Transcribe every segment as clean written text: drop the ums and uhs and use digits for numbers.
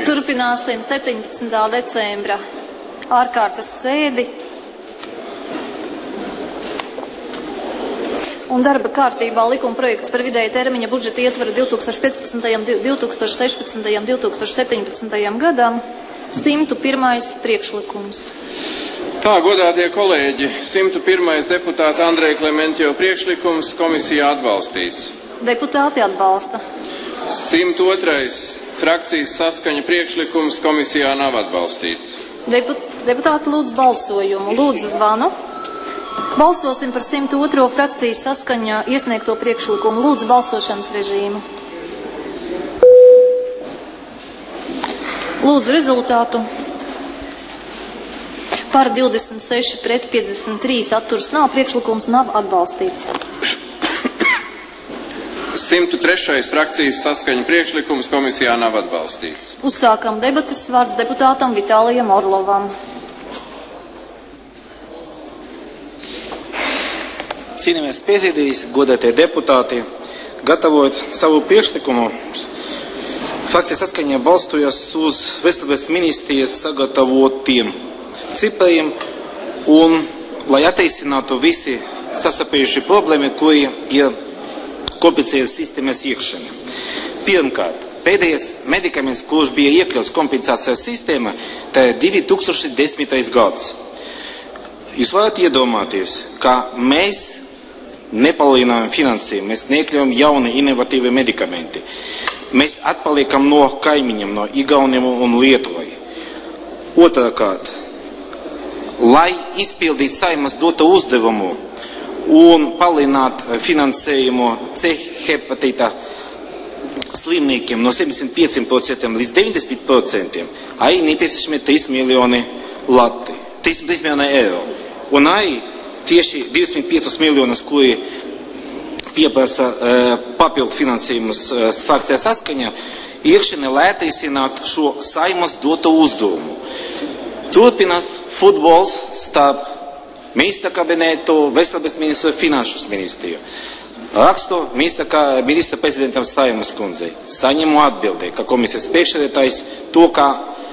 Turpināsim 17. decembra ārkārtas sēdi. Un darba kārtībā likuma projekts par vidēja termiņa budžeta ietvaru 2015., 2016., 2017. gadam. 101. priekšlikums. Tā, godātie kolēģi, 101. deputāta Andreja Klementjeva priekšlikums komisijā atbalstīts. Deputāti atbalsta. 102. frakcijas saskaņa priekšlikums komisijā nav atbalstīts. Deputāti lūdz balsojumu. Lūdzu zvanu. Balsosim par 102. frakcijas saskaņā iesniegto priekšlikumu. Lūdzu balsošanas režīmu. Lūdzu rezultātu. Par 26 pret 53 atturas nav. Priekšlikums nav atbalstīts. 103. frakcijas saskaņa priekšlikums komisijā nav atbalstīts. Uzsākam debatas. Vārds deputātam Vitālijam Orlovam. Cienījamies prezidijas, godātie deputāti, gatavojot savu priekšlikumu, frakcija saskaņā balstojas uz Veselības ministrijas sagatavotiem cipariem un, lai attaisinātu visi sasapējuši problēmi, kuri ir kompensējas sistēmas iekšana. Pirmkārt, pēdējais medikaments, kurš bija iekļauts kompensācijas sistēmā, tā ir 2010. gads. Jūs varat iedomāties, ka mēs nepalielinām finansējumu, mēs neiekļaujam jauni inovatīvi medikamenti. Mēs atpaliekam no kaimiņiem, no Igauniem un Lietuvai. Otrkārt, lai izpildītu Saeimas doto uzdevumu un palielinātu finansējumu C hepatīta slimniekiem no 75% līdz 90%, arī nepieciešami 3 miljoni eiro. Un arī tieši 25 miljonus, kuri pieprasa papildu finansējumus frakcijā saskaņā, iekšēnē lai attaisinātu šo Saeimas doto uzdevumu. Turpinās futbols starp ministra kabinetu, Veselības ministru un Finanšu ministriju. Rakstu ministra prezidentam Stājumas kundzei. Saņemu atbildē, ka komisijas priekšsēdētājs to, ka,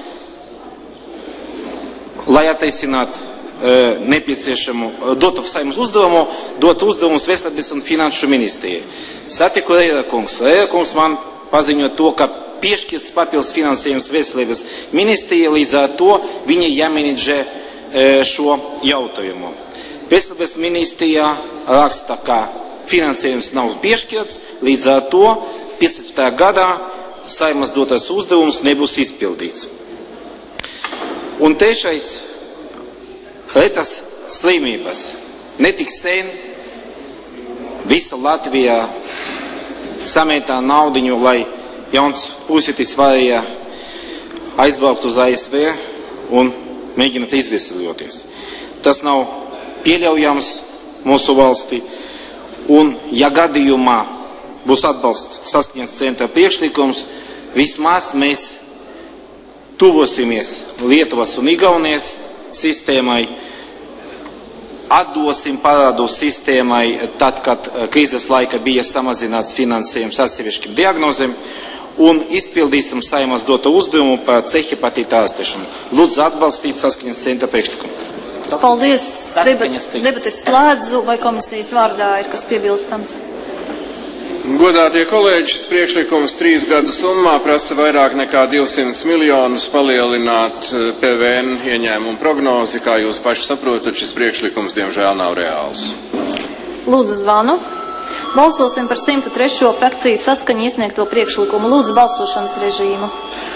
lai attaisinātu nepieciešamu dotu Saeimas uzdevumu, dotu uzdevumus Veselības un Finanšu ministrijai. Satiku Reira kungs. Reira kungs man paziņo to, ka piešķirts papildus finansējums Veselības ministrijai, līdz ar to viņi jāmenedžē šo jautājumu. Veselības ministrijā raksta, ka finansējums nav piešķirts, līdz ar to 15. gadā Saeimas dotais uzdevums nebūs izpildīts. Un trešais, retas slimības. Netik sen visa Latvijā samētā naudiņu, lai jauns pusitis varēja aizbraukt uz ASV un mēģināt izveseļoties. Tas nav pieļaujams mūsu valstī. Un, ja gadījumā būs atbalsts saskaņas centra priekšlikums, vismaz mēs tuvosimies Lietuvas un Igaunijas sistēmai, atdosim parādu sistēmai tad, kad krīzes laika bija samazināts finansējums atsevišķiem diagnozēm un izpildīsim Saeimas doto uzdevumu par C hepatīta ārstēšanu. Lūdzu atbalstīt saskaņas centra priekšlikumu. Paldies. Debates slēdzu, vai komisijas vārdā ir kas piebilstams? Godātie kolēģi, šis priekšlikums 3 gadu summā prasa vairāk nekā 200 miljonus palielināt PVN ieņēmumu prognozi. Kā jūs paši saprotat, šis priekšlikums diemžēl nav reāls. Lūdzu zvanu. Balsosim par 103. frakcijas saskaņu iesniegto priekšlikumu. Lūdzu balsošanas režīmu.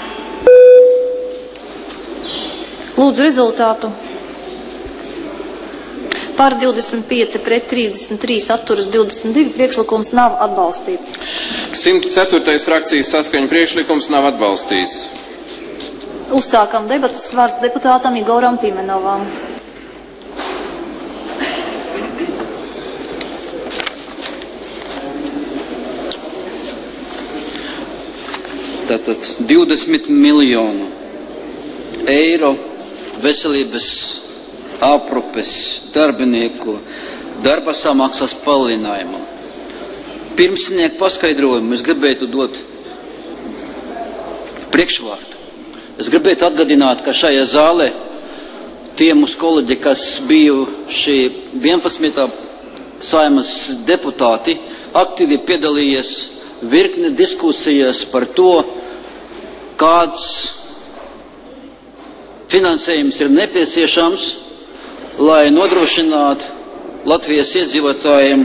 Lūdzu rezultātu. Par 25 pret 33 atturas 22 priekšlikums nav atbalstīts. 104. frakcijas saskaņa priekšlikums nav atbalstīts. Uzsākam debatas. Vārds deputātam Igoram Pimenovam. Tātad 20 miljonu eiro veselības aprūpes darbinieku darba samaksas palielinājumu. Pirms sniegt paskaidrojumu es gribētu dot priekšvārdu Es gribētu atgādināt, ka šajā zālē tie mūsu kolēģi, kas bijuši 11. Saeimas deputāti, aktīvi piedalījies virkne diskusijas par to, kāds finansējums ir nepieciešams, lai nodrošinātu Latvijas iedzīvotājiem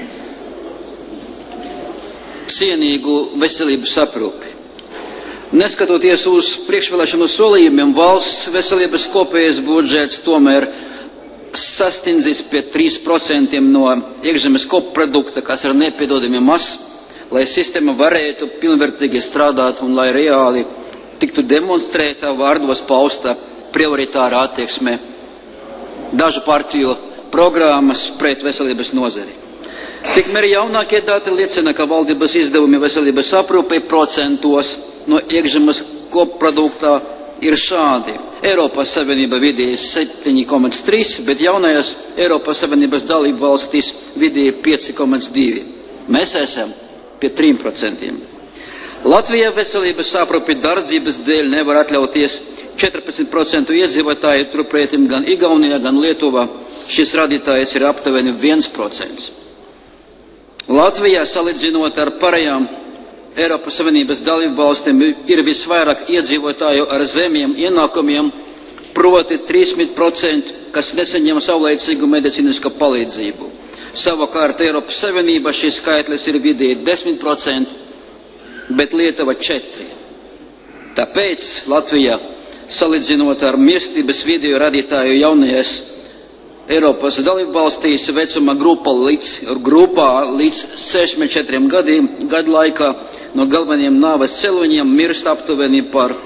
cienīgu veselības aprūpi. Neskatoties uz priekšvēlēšanu solījumiem, valsts veselības kopējais budžets tomēr sasniedzis pie 3% no iekšzemes koprodukta, kas ir nepiedodami maz, lai sistēma varētu pilnvērtīgi strādāt un lai reāli tiktu demonstrēta vārdos pausta prioritāra attieksme dažu partiju programmas pret veselības nozari. Tikmēr jaunākie dati liecina, ka valdības izdevumi veselības aprūpei procentos no iekšzemes koprodukta ir šādi. Eiropas Savienība vidēji 7,3, bet jaunajās Eiropas Savienības dalību valstīs vidēji 5,2. Mēs esam pie 3%. Latvijā veselības aprūpi dārdzības dēļ nevar atļauties 14% iedzīvotāju, turpretim gan Igaunijā, gan Lietuvā šis radītājs ir aptuveni 1%. Latvijā, salīdzinot ar pārējām Eiropas Savienības dalību valstīm, ir visvairāk iedzīvotāju ar zemiem ienākumiem, proti 30%, kas nesaņem savlaicīgu medicīnisko palīdzību. Savukārt Eiropas Savienībā šis skaitlis ir vidēji 10%, bet Lietuva 4%. Tāpēc Latvijā, salīdzinot ar mirstības vidēju radītāju jaunajās Eiropas dalību valstīs vecuma grupā līdz 64 gadu laikā no galveniem nāves cēloņiem mirst aptuveni par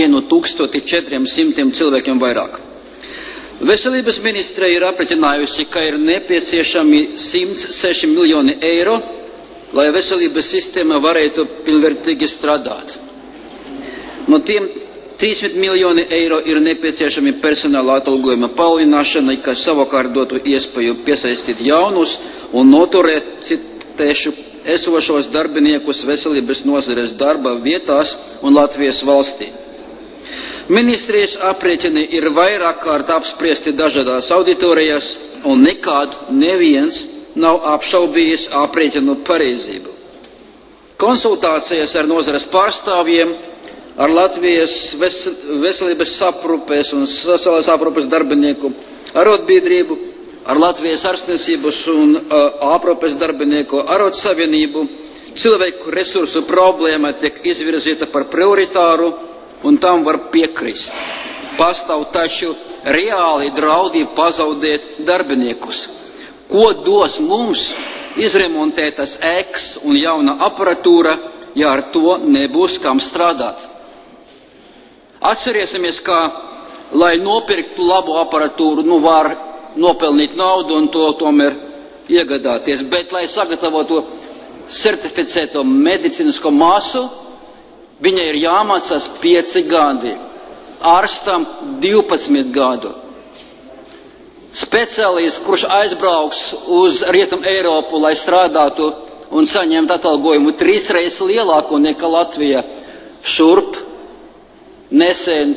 1400 cilvēkiem vairāk. Veselības ministre ir aprēķinājusi, ka ir nepieciešami 106 miljoni eiro, lai veselības sistēma varētu pilnvērtīgi strādāt. No tiem 30 miljoni eiro ir nepieciešami personāla atalgojuma palielināšanai, kas savukārt dotu iespēju piesaistīt jaunus un noturēt, citēšu, esošos darbiniekus veselības nozares darba vietās un Latvijas valstī. Ministrijas aprēķini ir vairāk kārt apspriesti dažādās auditorijās, un nekad neviens nav apšaubījis aprēķinu pareizību. Konsultācijas ar nozares pārstāvjiem, ar Latvijas veselības aprūpes un sociālās aprūpes darbinieku arotbiedrību, ar Latvijas ārstniecības un aprūpes darbinieku arotsavienību, cilvēku resursu problēma tiek izvirzīta par prioritāru, un tam var piekrist. Pastāv taču reāli draudi pazaudēt darbiniekus. Ko dos mums izremontētas ēkas un jauna aparatūra, ja ar to nebūs kam strādāt? Atcerēsimies, ka, lai nopirktu labu aparatūru, var nopelnīt naudu un to tomēr iegādāties, bet, lai sagatavotu certificēto medicīnisko masu, viņai ir jāmācās 5 gadi, ārstam 12 gadu. Speciālists, kurš aizbrauks uz Rietumu Eiropu, lai strādātu un saņemtu atalgojumu 3 reizes lielāko nekā Latvija, šurp nesen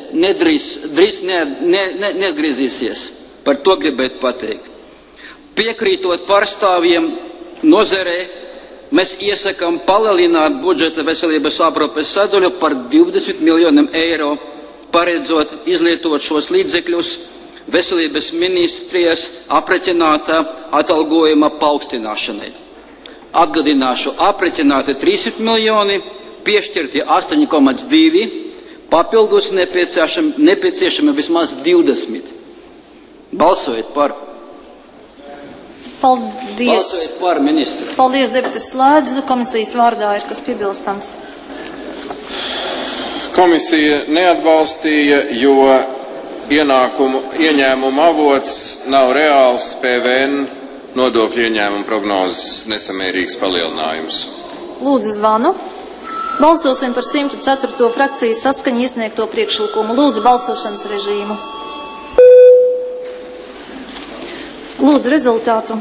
neatgriezīsies. Par to gribētu pateikt. Piekrītot pārstāvjiem nozarē, mēs iesakām palielināt budžeta veselības aprūpes sadaļu par 20 miljoniem eiro, paredzot izlietot šos līdzekļus veselības ministrijas aprēķinātā atalgojuma paaugstināšanai. Atgādināšu, aprēķināti 30 miljoni, piešķirti 8,2, papildus nepieciešami vismaz 20. Balsojiet par. Paldies. Balsojiet par, ministru. Paldies, debates slēdzu. Komisijas vārdā ir kas piebilstams? Komisija neatbalstīja, jo ieņēmumu avots nav reāls PVN nodokļu ieņēmumu prognozes nesamērīgs palielinājums. Lūdzu zvanu. Balsosim par 104. frakcijas saskaņu iesniegto priekšlikumu. Lūdzu balsošanas režīmu. Lūdzu rezultātu.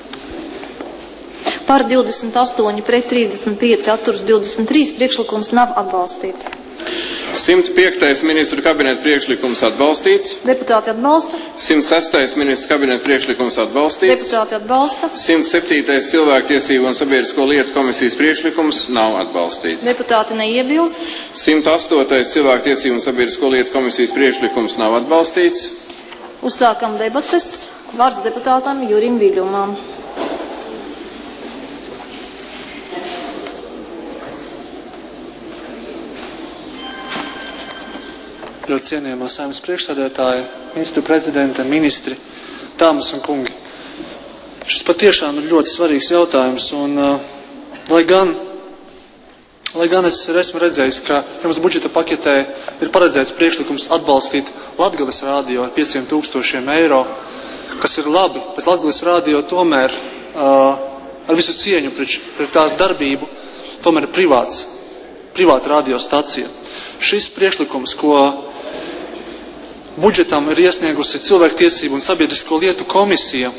Par 28 pret 35 atturas 23 priekšlikums nav atbalstīts. 105. Ministru kabineta priekšlikums atbalstīts. Deputāti atbalsta. 106. Ministru kabineta priekšlikums atbalstīts. Deputāti atbalsta. 107. Cilvēktiesību un sabiedrisko lietu komisijas priekšlikums nav atbalstīts. Deputāti neiebilst. 108. Cilvēktiesību un sabiedrisko lietu komisijas priekšlikums nav atbalstīts. Uzsākam debates. Vārds deputātam Jurim Viļumam. Ļoti cienījamā Saeimas priekšsēdētāja, ministru prezidente, ministri, dāmas un kungi. Šis patiešām ir ļoti svarīgs jautājums, un lai gan es esmu redzējis, ka jums budžeta paketē ir paredzēts priekšlikums atbalstīt Latgales radio ar 500 000 eiro, kas ir labi, bet Latgales radio tomēr ar visu cieņu pret tās darbību tomēr ir privāta radiostacija. Šis priekšlikums, ko budžetam ir iesniegusi Cilvēktiesību un sabiedrisko lietu komisija,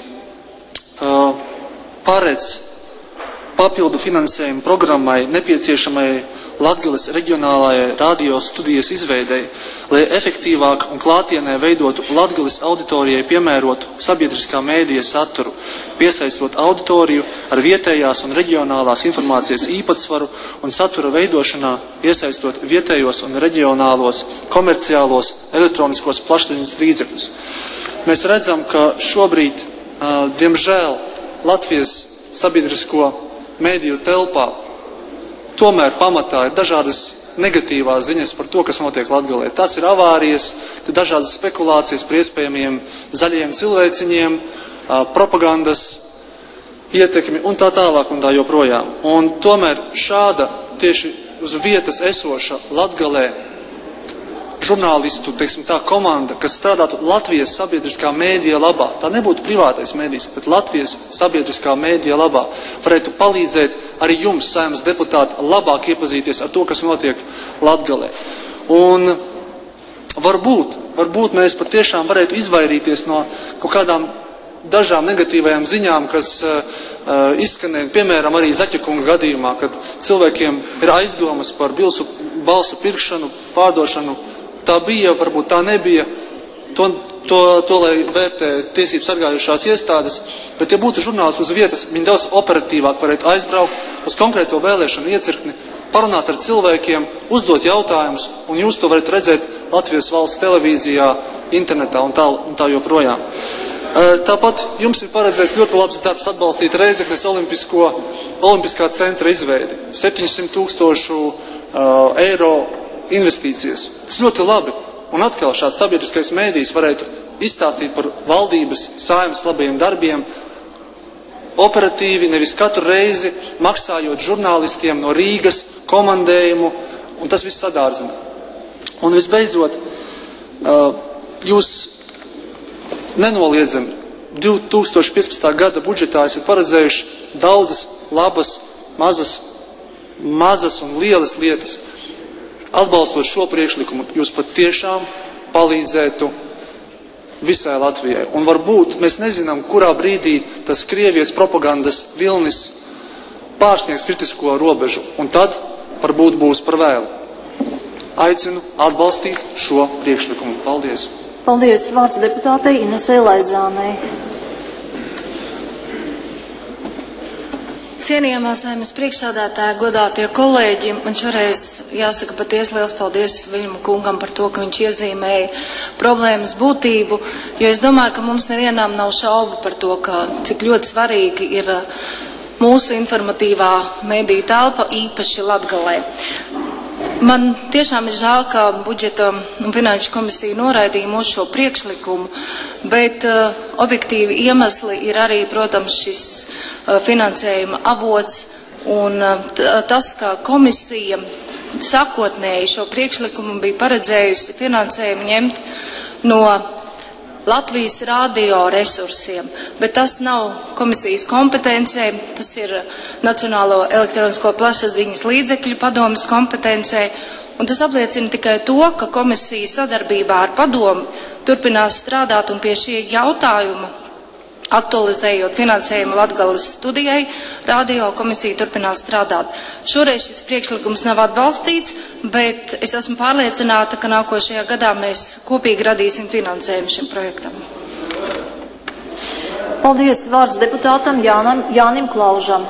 paredz papildu finansējumu programmai nepieciešamai Latgales reģionālajai radio studijas izveidei, lai efektīvāk un klātienē veidotu Latgales auditorijai piemērotu sabiedriskā mēdīja saturu, piesaistot auditoriju ar vietējās un reģionālās informācijas īpatsvaru un satura veidošanā, iesaistot vietējos un reģionālos komerciālos elektroniskos plašsaziņas līdzekļus. Mēs redzam, ka šobrīd, diemžēl, Latvijas sabiedrisko mēdīju telpā tomēr pamatā ir dažādas negatīvās ziņas par to, kas notiek Latgalē. Tas ir avārijas, dažādas spekulācijas par iespējamiem zaļiem cilvēciņiem, propagandas ietekmi un tā tālāk un tā joprojām. Un tomēr šāda tieši uz vietas esoša Latgalē žurnālistu, teiksim tā, komanda, kas strādātu Latvijas sabiedriskā mēdīja labā, tā nebūtu privātais mēdījis, bet Latvijas sabiedriskā mēdīja labā, varētu palīdzēt arī jums, Saeimas deputāti, labāk iepazīties ar to, kas notiek Latgalē. Un varbūt mēs patiešām varētu izvairīties no kaut kādām dažām negatīvajām ziņām, kas izskanēja, piemēram, arī Zaķakunga gadījumā, kad cilvēkiem ir aizdomas par balsu pirkšanu, pārdošanu. Tā bija, varbūt tā nebija, to lai vērtē tiesību sargājušās iestādes, bet ja būtu žurnālisti uz vietas, viņi daudz operatīvāk varētu aizbraukt uz konkrēto vēlēšanu iecirkni, parunāt ar cilvēkiem, uzdot jautājumus, un jūs to varat redzēt Latvijas valsts televīzijā, internetā un tā joprojām. Tāpat jums ir paredzēts ļoti labs darbs atbalstīt Reizeknes olimpiskā centra izveidi. 700 000 eiro investīcijas. Tas ļoti labi. Un atkal šāds sabiedriskais mēdījis varētu izstāstīt par valdības Saeimas labajiem darbiem operatīvi, nevis katru reizi maksājot žurnālistiem no Rīgas komandējumu, un tas viss sadārdzina. Un visbeidzot, jūs nenoliedzami 2015. gada budžetā esat paredzējuši daudzas labas, mazas un lielas lietas. Atbalstot šo priekšlikumu, jūs pat tiešām palīdzētu visai Latvijai. Un varbūt mēs nezinām, kurā brīdī tas Krievijas propagandas vilnis pārsniegs kritisko robežu, un tad varbūt būs par vēlu. Aicinu atbalstīt šo priekšlikumu. Paldies! Paldies! Vārds deputātei Inesei Laizānei. Cienījamā Saeimas priekšsādātāja, godātie kolēģi, man šoreiz jāsaka patiesi liels paldies Viļuma kungam par to, ka viņš iezīmēja problēmas būtību, jo es domāju, ka mums nevienam nav šaubu par to, cik ļoti svarīgi ir mūsu informatīvā mediju telpa, īpaši Latgalē. Man tiešām ir žēl, ka budžeta un finanšu komisija noraidīja mūsu šo priekšlikumu, bet objektīvi iemesli ir arī, protams, šis finansējuma avots un tas, ka komisija sākotnēji šo priekšlikumu bija paredzējusi finansējumu ņemt no Latvijas radio resursiem, bet tas nav komisijas kompetencē, tas ir Nacionālo elektronisko plašsaziņas līdzekļu padomes kompetencē, un tas apliecina tikai to, ka komisija sadarbībā ar padomi turpinās strādāt un pie šī jautājuma aktualizējot finansējumu Latgales studijai, radio komisija turpinās strādāt. Šoreiz šis priekšlikums nav atbalstīts, bet es esmu pārliecināta, ka nākošajā gadā mēs kopīgi radīsim finansējumu šim projektam. Paldies. Vārds deputātam Jānim Klaužam.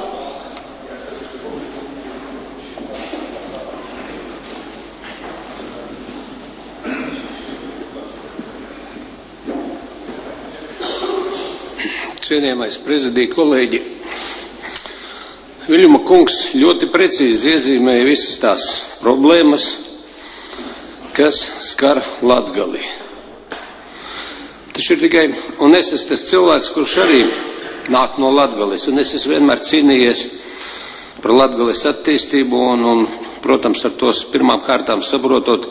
Cienījamais prezidija kolēģi, Viļuma kungs ļoti precīzi iezīmēja visas tās problēmas, kas skar Latgali. Taču ir tikai, un es esmu tas cilvēks, kurš arī nāk no Latgales, un es esmu vienmēr cīnījies par Latgales attīstību, un protams, ar tos pirmām kārtām saprotot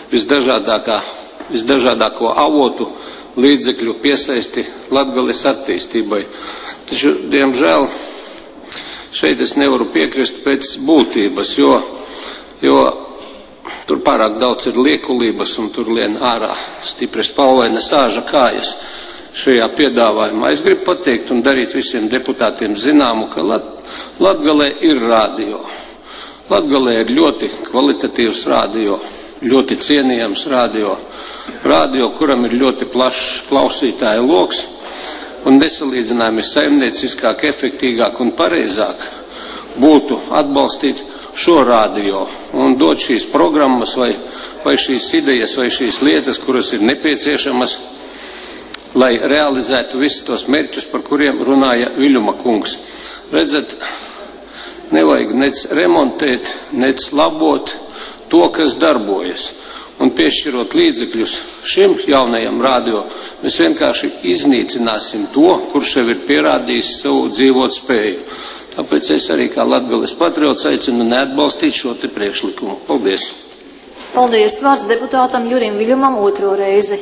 visdažādāko avotu, līdzekļu piesaisti Latgales attīstībai. Taču, diemžēl, šeit es nevaru piekrist pēc būtības, jo tur pārāk daudz ir liekulības un tur lien ārā stipri spalvaina sāža kājas šajā piedāvājumā. Es gribu pateikt un darīt visiem deputātiem zināmu, ka Latgalē ir radio. Latgalē ir ļoti kvalitatīvs radio, ļoti cienījams radio, kuram ir ļoti plašs klausītāju loks un nesalīdzināmi saimnieciskāk, efektīgāk un pareizāk būtu atbalstīt šo radio un dot šīs programmas vai šīs idejas vai šīs lietas, kuras ir nepieciešamas, lai realizētu visus tos mērķus, par kuriem runāja Viļuma kungs. Redzat, nevajag nec remontēt, nec labot to, kas darbojas. Un piešķirot līdzekļus šim jaunajam radio, mēs vienkārši iznīcināsim to, kurš jau ir pierādījis savu dzīvot spēju. Tāpēc es arī kā Latgales patriots aicinu neatbalstīt šo te priekšlikumu. Paldies! Paldies! Vārds deputātam Jurim Viļumam otro reizi.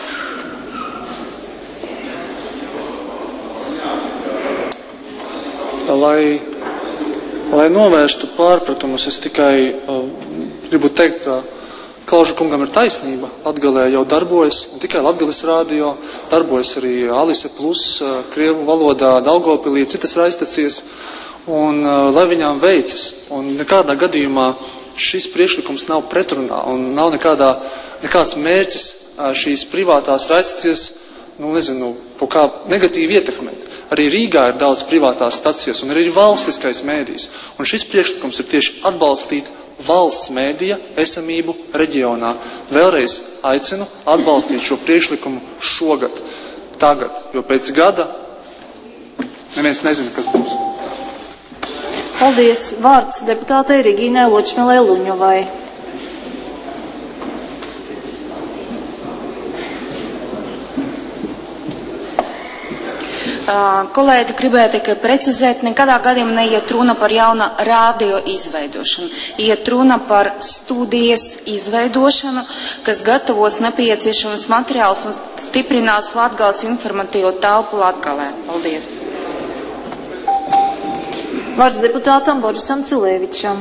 Lai novērstu pārpratumus, es tikai gribu teikt, ka Klauža kungam ir taisnība. Latgalē jau darbojas, ne tikai Latgales radio, darbojas arī Alise Plus, krievu valodā, Daugavpilī, citas raidstacijas, un lai viņām veicas. Un nekādā gadījumā šis priekšlikums nav pretrunā, un nav nekāds mērķis šīs privātās raidstacijas, kaut kā negatīvi ietekmēt. Arī Rīgā ir daudz privātās stacijas, un arī valstiskais mēdījis. Un šis priekšlikums ir tieši atbalstīt valsts mēdīja esamību reģionā. Vēlreiz aicinu atbalstīt šo priekšlikumu šogad, tagad, jo pēc gada neviens nezina, kas būs. Paldies. Vārds deputātei Regīnai Ločmelē Luņovai. Kolēģi gribēja tikai precizēt, nekadā gadījumā neiet runa par jauna radio izveidošanu. Iet runa par studijas izveidošanu, kas gatavos nepieciešamas materiālus un stiprinās Latgales informatīvo telpu Latgalē. Paldies. Vārds deputātam Borisam Cilēvičam.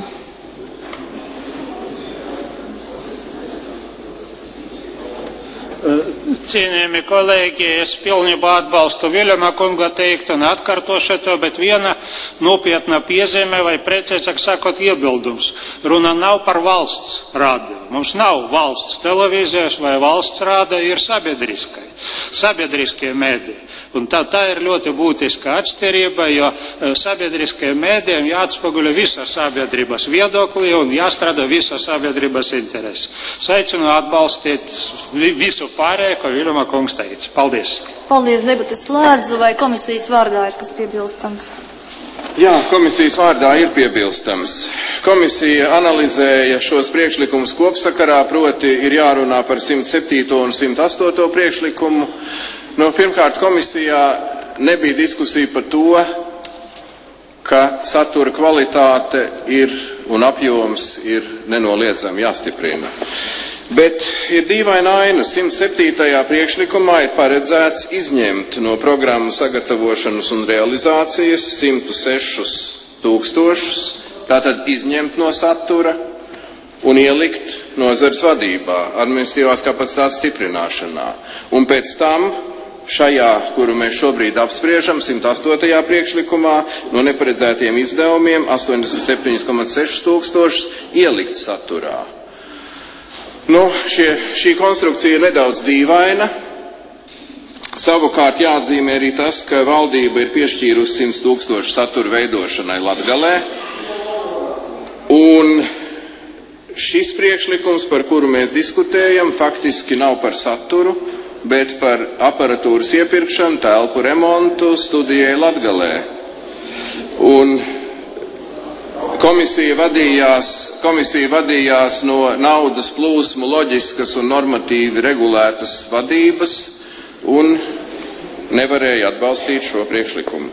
Cienījami kolēģi, es pilnībā atbalstu Viļuma kunga teiktu un atkārtošu to, bet viena nopietna piezīme vai precīzāk sakot iebildums. Runa nav par valsts radio. Mums nav valsts televīzijas vai valsts rāda, ir sabiedriskie mēdī. Un tā ir ļoti būtiska atšķirība, jo sabiedriskie mēdījiem jāatspoguļo visa sabiedrības viedoklī un jāstrādā visa sabiedrības interesi. Aicinu atbalstīt visu pārējo, ko Viļuma kungs teica. Paldies! Paldies, debates slēdzu, vai komisijas vārdā ir kas piebilstams? Jā, komisijas vārdā ir piebilstams. Komisija analizēja šos priekšlikumus kopsakarā, proti ir jārunā par 107. un 108. priekšlikumu. Pirmkārt, komisijā nebija diskusija par to, ka satura kvalitāte ir un apjoms ir nenoliedzami jāstiprina. Bet ir dīvaina aina. 107. priekšlikumā ir paredzēts izņemt no programmu sagatavošanas un realizācijas 106 000, tātad izņemt no satura un ielikt nozares vadībā, administratīvās kapacitātes stiprināšanā. Un pēc tam šajā, kuru mēs šobrīd apspriežam, 108. priekšlikumā, no neparedzētiem izdevumiem 87,6 tūkstošus ielikt saturā. Šī konstrukcija ir nedaudz dīvaina. Savukārt jāatzīmē arī tas, ka valdība ir piešķīrusi 100 tūkstošu satura veidošanai Latgalē. Un šis priekšlikums, par kuru mēs diskutējam, faktiski nav par saturu, bet par aparatūras iepirkšanu, telpu remontu studijai Latgalē. Un komisija vadījās no naudas plūsmu loģiskas un normatīvi regulētas vadības un nevarēja atbalstīt šo priekšlikumu.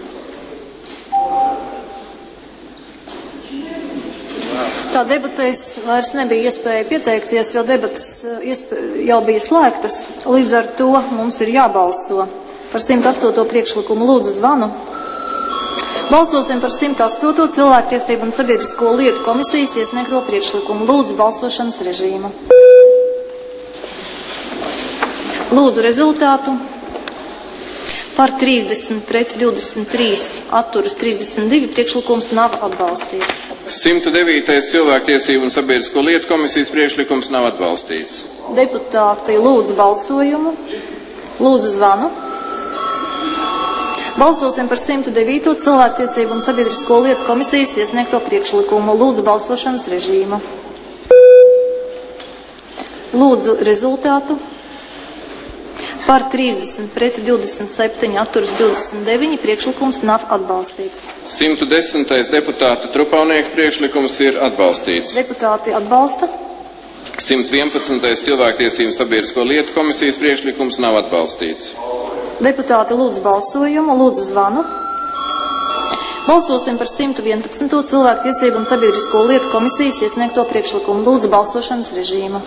Tā debatēs vairs nebija iespēja pieteikties, jo debatas jau bija slēgtas. Līdz ar to mums ir jābalso par 108. priekšlikumu. Lūdzu zvanu. Balsosim par 108. cilvēktiesību un sabiedrisko lietu komisijas iesniegto priekšlikumu. Lūdzu balsošanas režīmu. Lūdzu rezultātu. Par 30 pret 23 atturas 32 priekšlikums nav atbalstīts. 109. cilvēktiesību un sabiedrisko lietu komisijas priekšlikums nav atbalstīts. Deputāti lūdzu balsojumu. Lūdzu zvanu. Balsosim par 109. cilvēktiesību un sabiedrisko lietu komisijas iesniegto priekšlikumu. Lūdzu balsošanas režīmu. Lūdzu rezultātu. Par 30 pret 27 atturas 29 priekšlikums nav atbalstīts. 110. deputāta Trupaunieka priekšlikums ir atbalstīts. Deputāti atbalsta. 111. cilvēktiesību un sabiedrisko lietu komisijas priekšlikums nav atbalstīts. Deputāti lūdzu balsojumu, lūdzu zvanu. Balsosim par 111. cilvēktiesību un sabiedrisko lietu komisijas iesniegto priekšlikumu. Lūdzu balsošanas režīmu.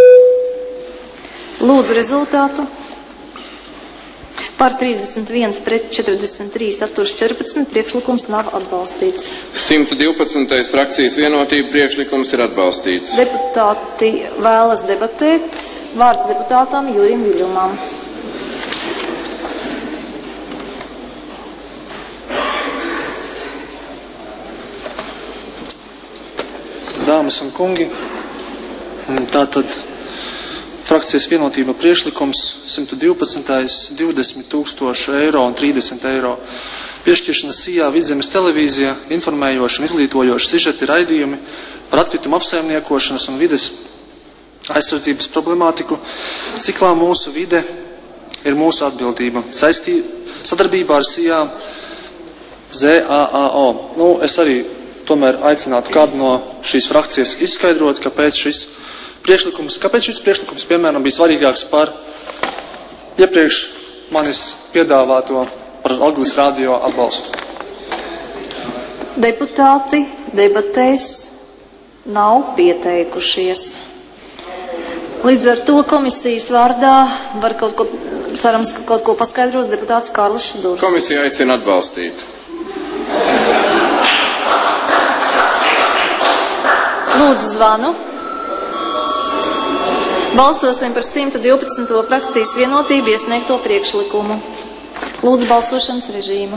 Lūdzu rezultātu. Par 31 pret 43 atturas 14 priekšlikums nav atbalstīts. 112. frakcijas vienotība priekšlikums ir atbalstīts. Deputāti vēlas debatēt. Vārds deputātam Jurim Viļumam. Dāmas un kungi, tātad frakcijas vienotība priekšlikums 112. 20 000 eiro un 30 eiro. Piešķiršana Sijā Vidzemes televīzija, informējoši un izglītojoši sižeti raidījumi par atkritumu apsaimniekošanas un vides aizsardzības problemātiku. Ciklā mūsu vide ir mūsu atbildība. Sadarbībā ar Sijā ZAAO. Es arī tomēr aicinātu kādu no šīs frakcijas izskaidrot, kāpēc šis priekšlikums, piemēram, bija svarīgāks par iepriekš manis piedāvāto par Latgales radio atbalstu. Deputāti debatēs nav pieteikušies. Līdz ar to komisijas vārdā var cerams, ka kaut ko paskaidros deputāts Kārlis Šidurskis. Komisija aicina atbalstīt. Lūdzu zvanu. Balsosim par 112. frakcijas vienotību iesniegto priekšlikumu. Lūdzu balsošanas režīmu.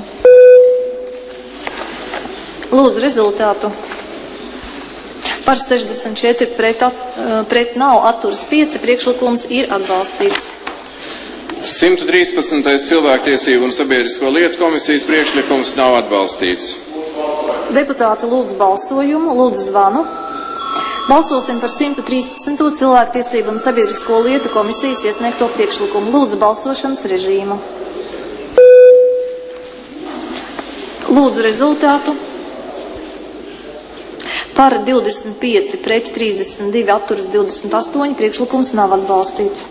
Lūdzu rezultātu. Par 64 pret nav atturas 5 priekšlikums ir atbalstīts. 113. cilvēktiesību un sabiedrisko lietu komisijas priekšlikums nav atbalstīts. Deputāti lūdzu balsojumu, lūdzu zvanu. Balsosim par 113. cilvēktiesību un sabiedrisko lietu komisijas iesniegto priekšlikumu. Lūdzu balsošanas režīmu. Lūdzu rezultātu. Par 25 pret 32 atturas 28 priekšlikums nav atbalstīts.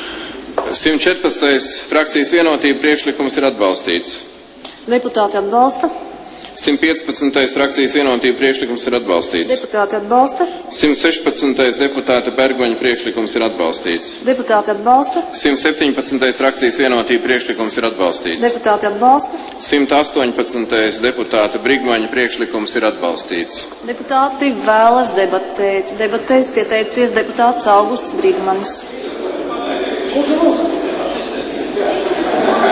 114. frakcijas vienotība priekšlikums ir atbalstīts. Deputāti atbalsta. 115. frakcijas vienotība priekšlikums ir atbalstīts. Deputāti atbalsta. 116. deputāta Bergoņa priekšlikums ir atbalstīts. Deputāti atbalsta. 117. frakcijas vienotība priekšlikums ir atbalstīts. Deputāti atbalsta. 118. deputāta Brigmaņa priekšlikums ir atbalstīts. Deputāti vēlas debatēt. Debatēs pieteicies deputāts Augusts Brigmanis.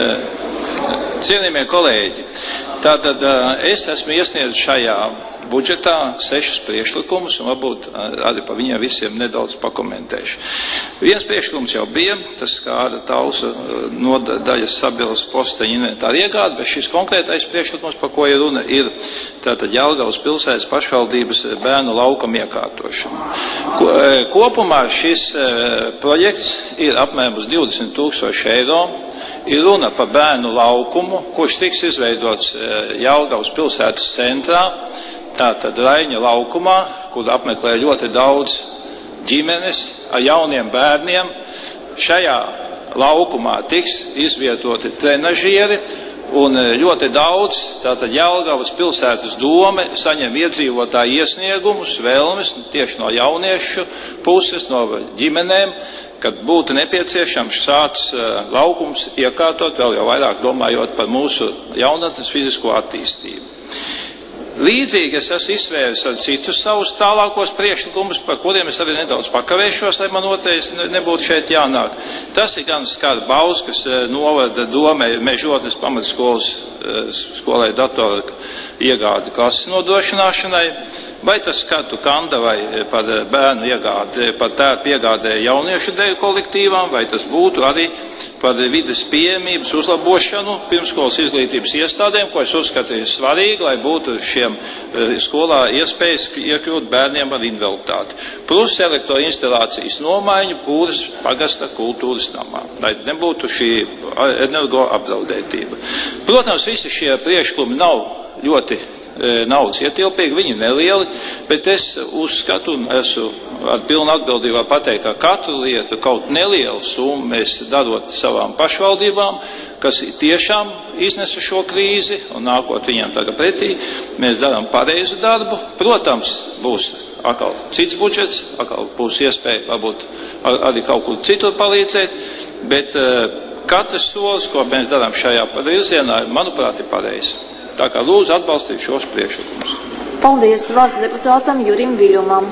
Cienījamie kolēģi, tātad es esmu iesniedzis šajā budžetā 6 priekšlikumus, un varbūt arī par viņiem visiem nedaudz pakomentēšu. Viens priekšlikums jau bija, tas skāra Tausa nodaļas sabiedrības posteņa inventāra iegādi, bet šis konkrētais priekšlikums, par ko ir runa, ir tātad Jelgavas pilsētas pašvaldības bērnu laukam iekārtošana. Kopumā šis projekts ir apmēram uz 20,000 eiro. Ir runa par bērnu laukumu, kurš tiks izveidots Jelgavas pilsētas centrā, tātad Raiņa laukumā, kur apmeklē ļoti daudz ģimenes ar jauniem bērniem. Šajā laukumā tiks izvietoti trenažieri un ļoti daudz, tātad Jelgavas pilsētas dome saņem iedzīvotāju iesniegumus, vēlmes tieši no jauniešu puses, no ģimenēm, kad būtu nepieciešams šāds laukums iekārtot, vēl jau vairāk domājot par mūsu jaunatnes fizisko attīstību. Līdzīgi es esmu izsvēris ar citus savus tālākos priekšlikumus, par kuriem es arī nedaudz pakavēšos, lai man otrais nebūtu šeit jānāk. Tas ir gan skar Bauskas novada domē Mežotnes pamatskolas skolai datoru iegādi klases nodrošināšanai, vai tas skatu Kandavai par bērnu iegādi, par tērpu iegādē jauniešu dēļ kolektīvām, vai tas būtu arī par vides pieejamības uzlabošanu pirmskolas izglītības iestādēm, ko es uzskatu ir svarīgi, lai būtu šiem skolā iespējas iekļūt bērniem ar invaliditāti. Plus elektroinstalācijas nomaiņu Pūras pagasta kultūras namā, lai nebūtu šī energo apdraudētība. Protams, visi šie priekšlikumi nav ļoti naudas ietilpīgi, viņi nelieli, bet es uzskatu un esmu ar pilnu atbildībā pateikt, ka katru lietu, kaut nelielu summu mēs darot savām pašvaldībām, kas tiešām iznesa šo krīzi un nākot viņiem tagad pretī, mēs darām pareizu darbu. Protams, būs atkal cits budžets, atkal būs iespēja varbūt arī kaut kur citur palīdzēt, bet katrs solis, ko mēs darām šajā virzienā, manuprāt, ir pareizi. Tā kā lūdzu atbalstīt šos priekšlikumus. Paldies. Vārds deputātam Jurim Viļumam.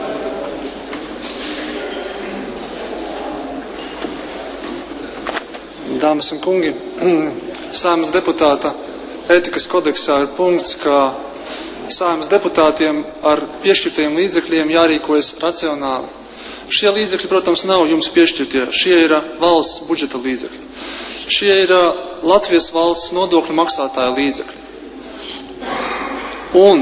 Dāmas un kungi, Saeimas deputāta ētikas kodeksā ir punkts, ka Saeimas deputātiem ar piešķirtajiem līdzekļiem jārīkojas racionāli. Šie līdzekļi, protams, nav jums piešķirtie, šie ir valsts budžeta līdzekļi. Šie ir Latvijas valsts nodokļu maksātāja līdzekļi. Un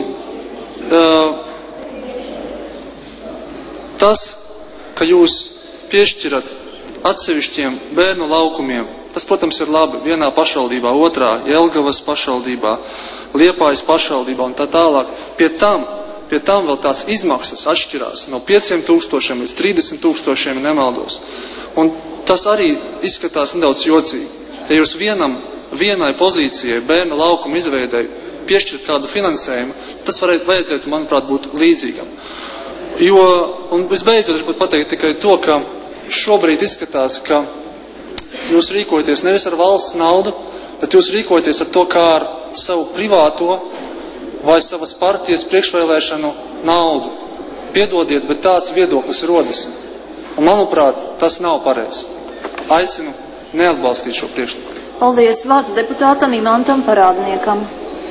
tas, ka jūs piešķirat atsevišķiem bērnu laukumiem, tas, protams, ir labi vienā pašvaldībā, otrā Jelgavas pašvaldībā, Liepājas pašvaldībā un tā tālāk. Pie tam vēl tās izmaksas atšķirās no 5,000 līdz 30,000, nemaldos. Un tas arī izskatās nedaudz jocīgi. Ja jūs vienai pozīcijai bērnu laukumu izveidēju piešķirt kādu finansējumu, tas vajadzētu, manuprāt, būt līdzīgam. Un visbeidzot, es gribu pateikt tikai to, ka šobrīd izskatās, ka jūs rīkojaties nevis ar valsts naudu, bet jūs rīkojaties ar to kā ar savu privāto vai savas partijas priekšvēlēšanu naudu. Piedodiet, bet tāds viedoklis rodas. Un, manuprāt, tas nav pareizi. Aicinu neatbalstīt šo priekšlikumu. Paldies. Vārds deputātam Imantam Parādniekam.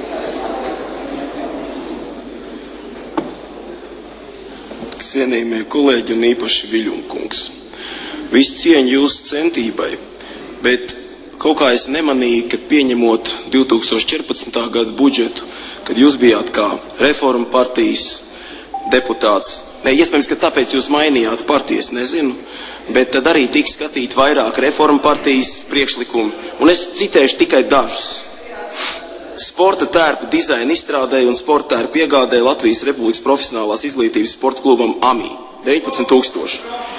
Cienījamie kolēģi un īpaši Viļumkungs. Viss cieņa jūsu centībai, bet kaut kā es nemanīju, ka pieņemot 2014. gada budžetu, kad jūs bijāt kā reforma partijas deputāts, iespējams, ka tāpēc jūs mainījāt partijas, nezinu, bet tad arī tika skatīt vairāk reforma partijas priekšlikumi, un es citēšu tikai dažus. Sporta tērpu dizaina izstrādēja un sporta tērpu iegādēja Latvijas Republikas profesionālās izglītības sporta klubam AMI 19,000.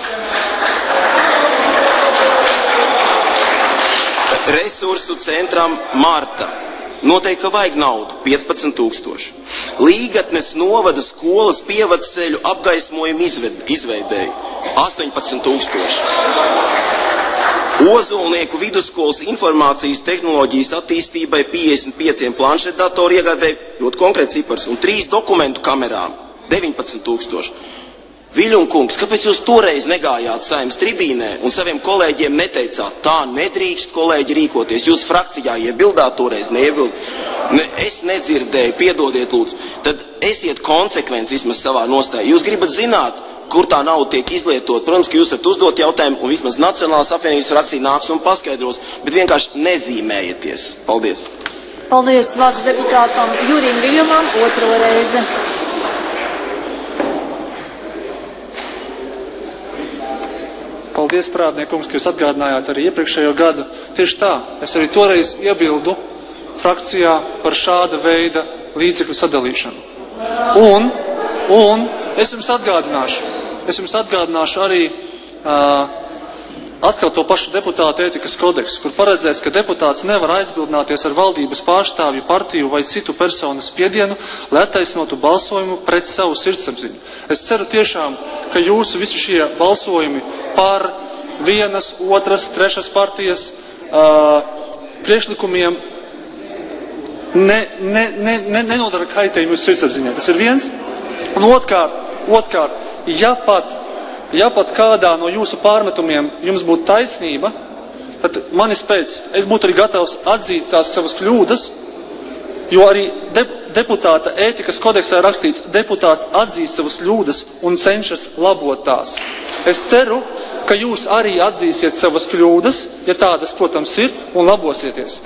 Resursu centram Marta. Noteikti, ka vajag naudu 15,000. Līgatnes novada skolas pievadceļu apgaismojumu izveidēja 18,000. Ozolnieku vidusskolas informācijas tehnoloģijas attīstībai 55 planšetdatoru iegādēja ļoti konkrēts cipars un 3 dokumentu kamerām 19,000. Viļunkungs, kāpēc jūs toreiz negājāt Saeimas tribīnē un saviem kolēģiem neteicāt, tā nedrīkst kolēģi rīkoties, jūs frakcijā iebildāt toreiz, es nedzirdēju, piedodiet lūdzu, tad esiet konsekvenci vismaz savā nostājā. Jūs gribat zināt, kur tā nauda tiek izlietot. Protams, ka jūs varat uzdot jautājumu un vismaz Nacionālās apvienības frakcija nāks un paskaidros, bet vienkārši nezīmējieties. Paldies. Paldies, vārds deputātam Jurim Viļumam, otro reizi. Paldies, Prādniekungs, ka jūs atgādinājāt arī iepriekšējo gadu. Tieši tā, es arī toreiz iebildu frakcijā par šāda veida līdzekļu sadalīšanu. Un es jums atgādināšu arī atkal to pašu deputātu ētikas kodeksu, kur paredzēts, ka deputāts nevar aizbildināties ar valdības pārstāvju, partiju vai citu personu spiedienu, lai attaisnotu balsojumu pret savu sirdsapziņu. Es ceru tiešām, ka jūsu visi šie balsojumi par vienas, otras, trešas partijas priekšlikumiem nenodara kaitējumu jūsu sirdsapziņai. Tas ir viens. Un otrkārt, ja pat kādā no jūsu pārmetumiem jums būtu taisnība, tad manis pēc, es būtu arī gatavs atzīt tās savas kļūdas, jo arī deputāta ētikas kodeksā rakstīts, deputāts atzīst savas kļūdas un cenšas labot tās. Es ceru, ka jūs arī atzīsiet savas kļūdas, ja tādas, protams, ir, un labosieties.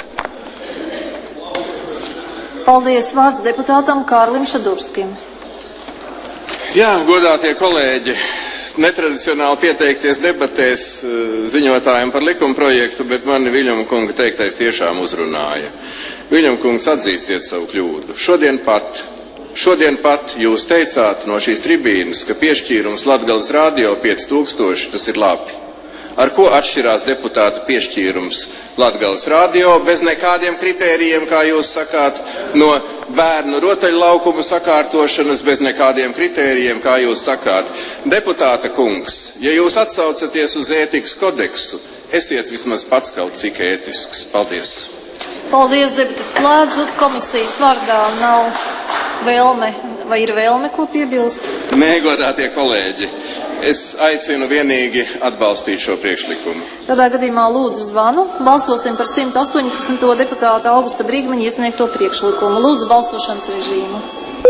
Paldies, vārds deputātam Kārlim Šadurskim. Jā, godātie kolēģi, netradicionāli pieteikties debatēs ziņotājiem par likumprojektu, bet mani Viļuma kunga teiktais tiešām uzrunāja. Viļuma kungs, atzīstiet savu kļūdu. Šodien pat jūs teicāt no šīs tribīnas, ka piešķīrums Latgales radio 5000, tas ir labi. Ar ko atšķirās deputāta piešķīrums Latgales radio bez nekādiem kritērijiem, kā jūs sakāt, no bērnu rotaļlaukumu sakārtošanas bez nekādiem kritērijiem, kā jūs sakāt. Deputāta kungs, ja jūs atsaucaties uz ētikas kodeksu, esiet vismaz pats kaut cik ētisks. Paldies. Paldies, deputāts slēdzu. Komisijas vārdā nav vēlme, vai ir vēlme, ko piebilst? Nē, godātie kolēģi, es aicinu vienīgi atbalstīt šo priekšlikumu. Tādā gadījumā lūdzu zvanu. Balsosim par 118. deputāta Augusta Brīgmaņa iesniegto priekšlikumu. Lūdzu balsošanas režīmu.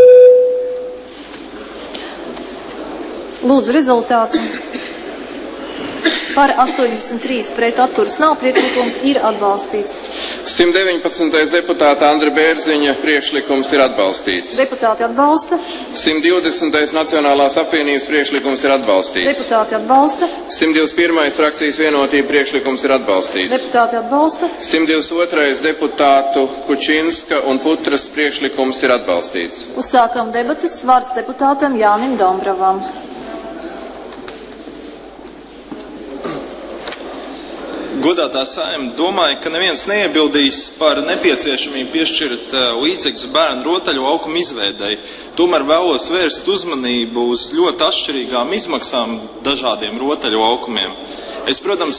Lūdzu rezultātu. Par 83 pret atturas nav, priekšlikums ir atbalstīts. 119. deputāta Andra Bērziņa priekšlikums ir atbalstīts. Deputāti atbalsta. 120. Nacionālās apvienības priekšlikums ir atbalstīts. Deputāti atbalsta. 121. frakcijas vienotība priekšlikums ir atbalstīts. Deputāti atbalsta. 122. deputātu Kučinska un Putras priekšlikums ir atbalstīts. Uzsākam debatas. Vārds deputātam Jānim Dombrovam. Godātā Saeima, domāju, ka neviens neiebildīs par nepieciešamību piešķirt līdzekļus bērnu rotaļu laukumu izveidei. Tomēr vēlos vērst uzmanību uz ļoti atšķirīgām izmaksām dažādiem rotaļu laukumiem. Es, protams,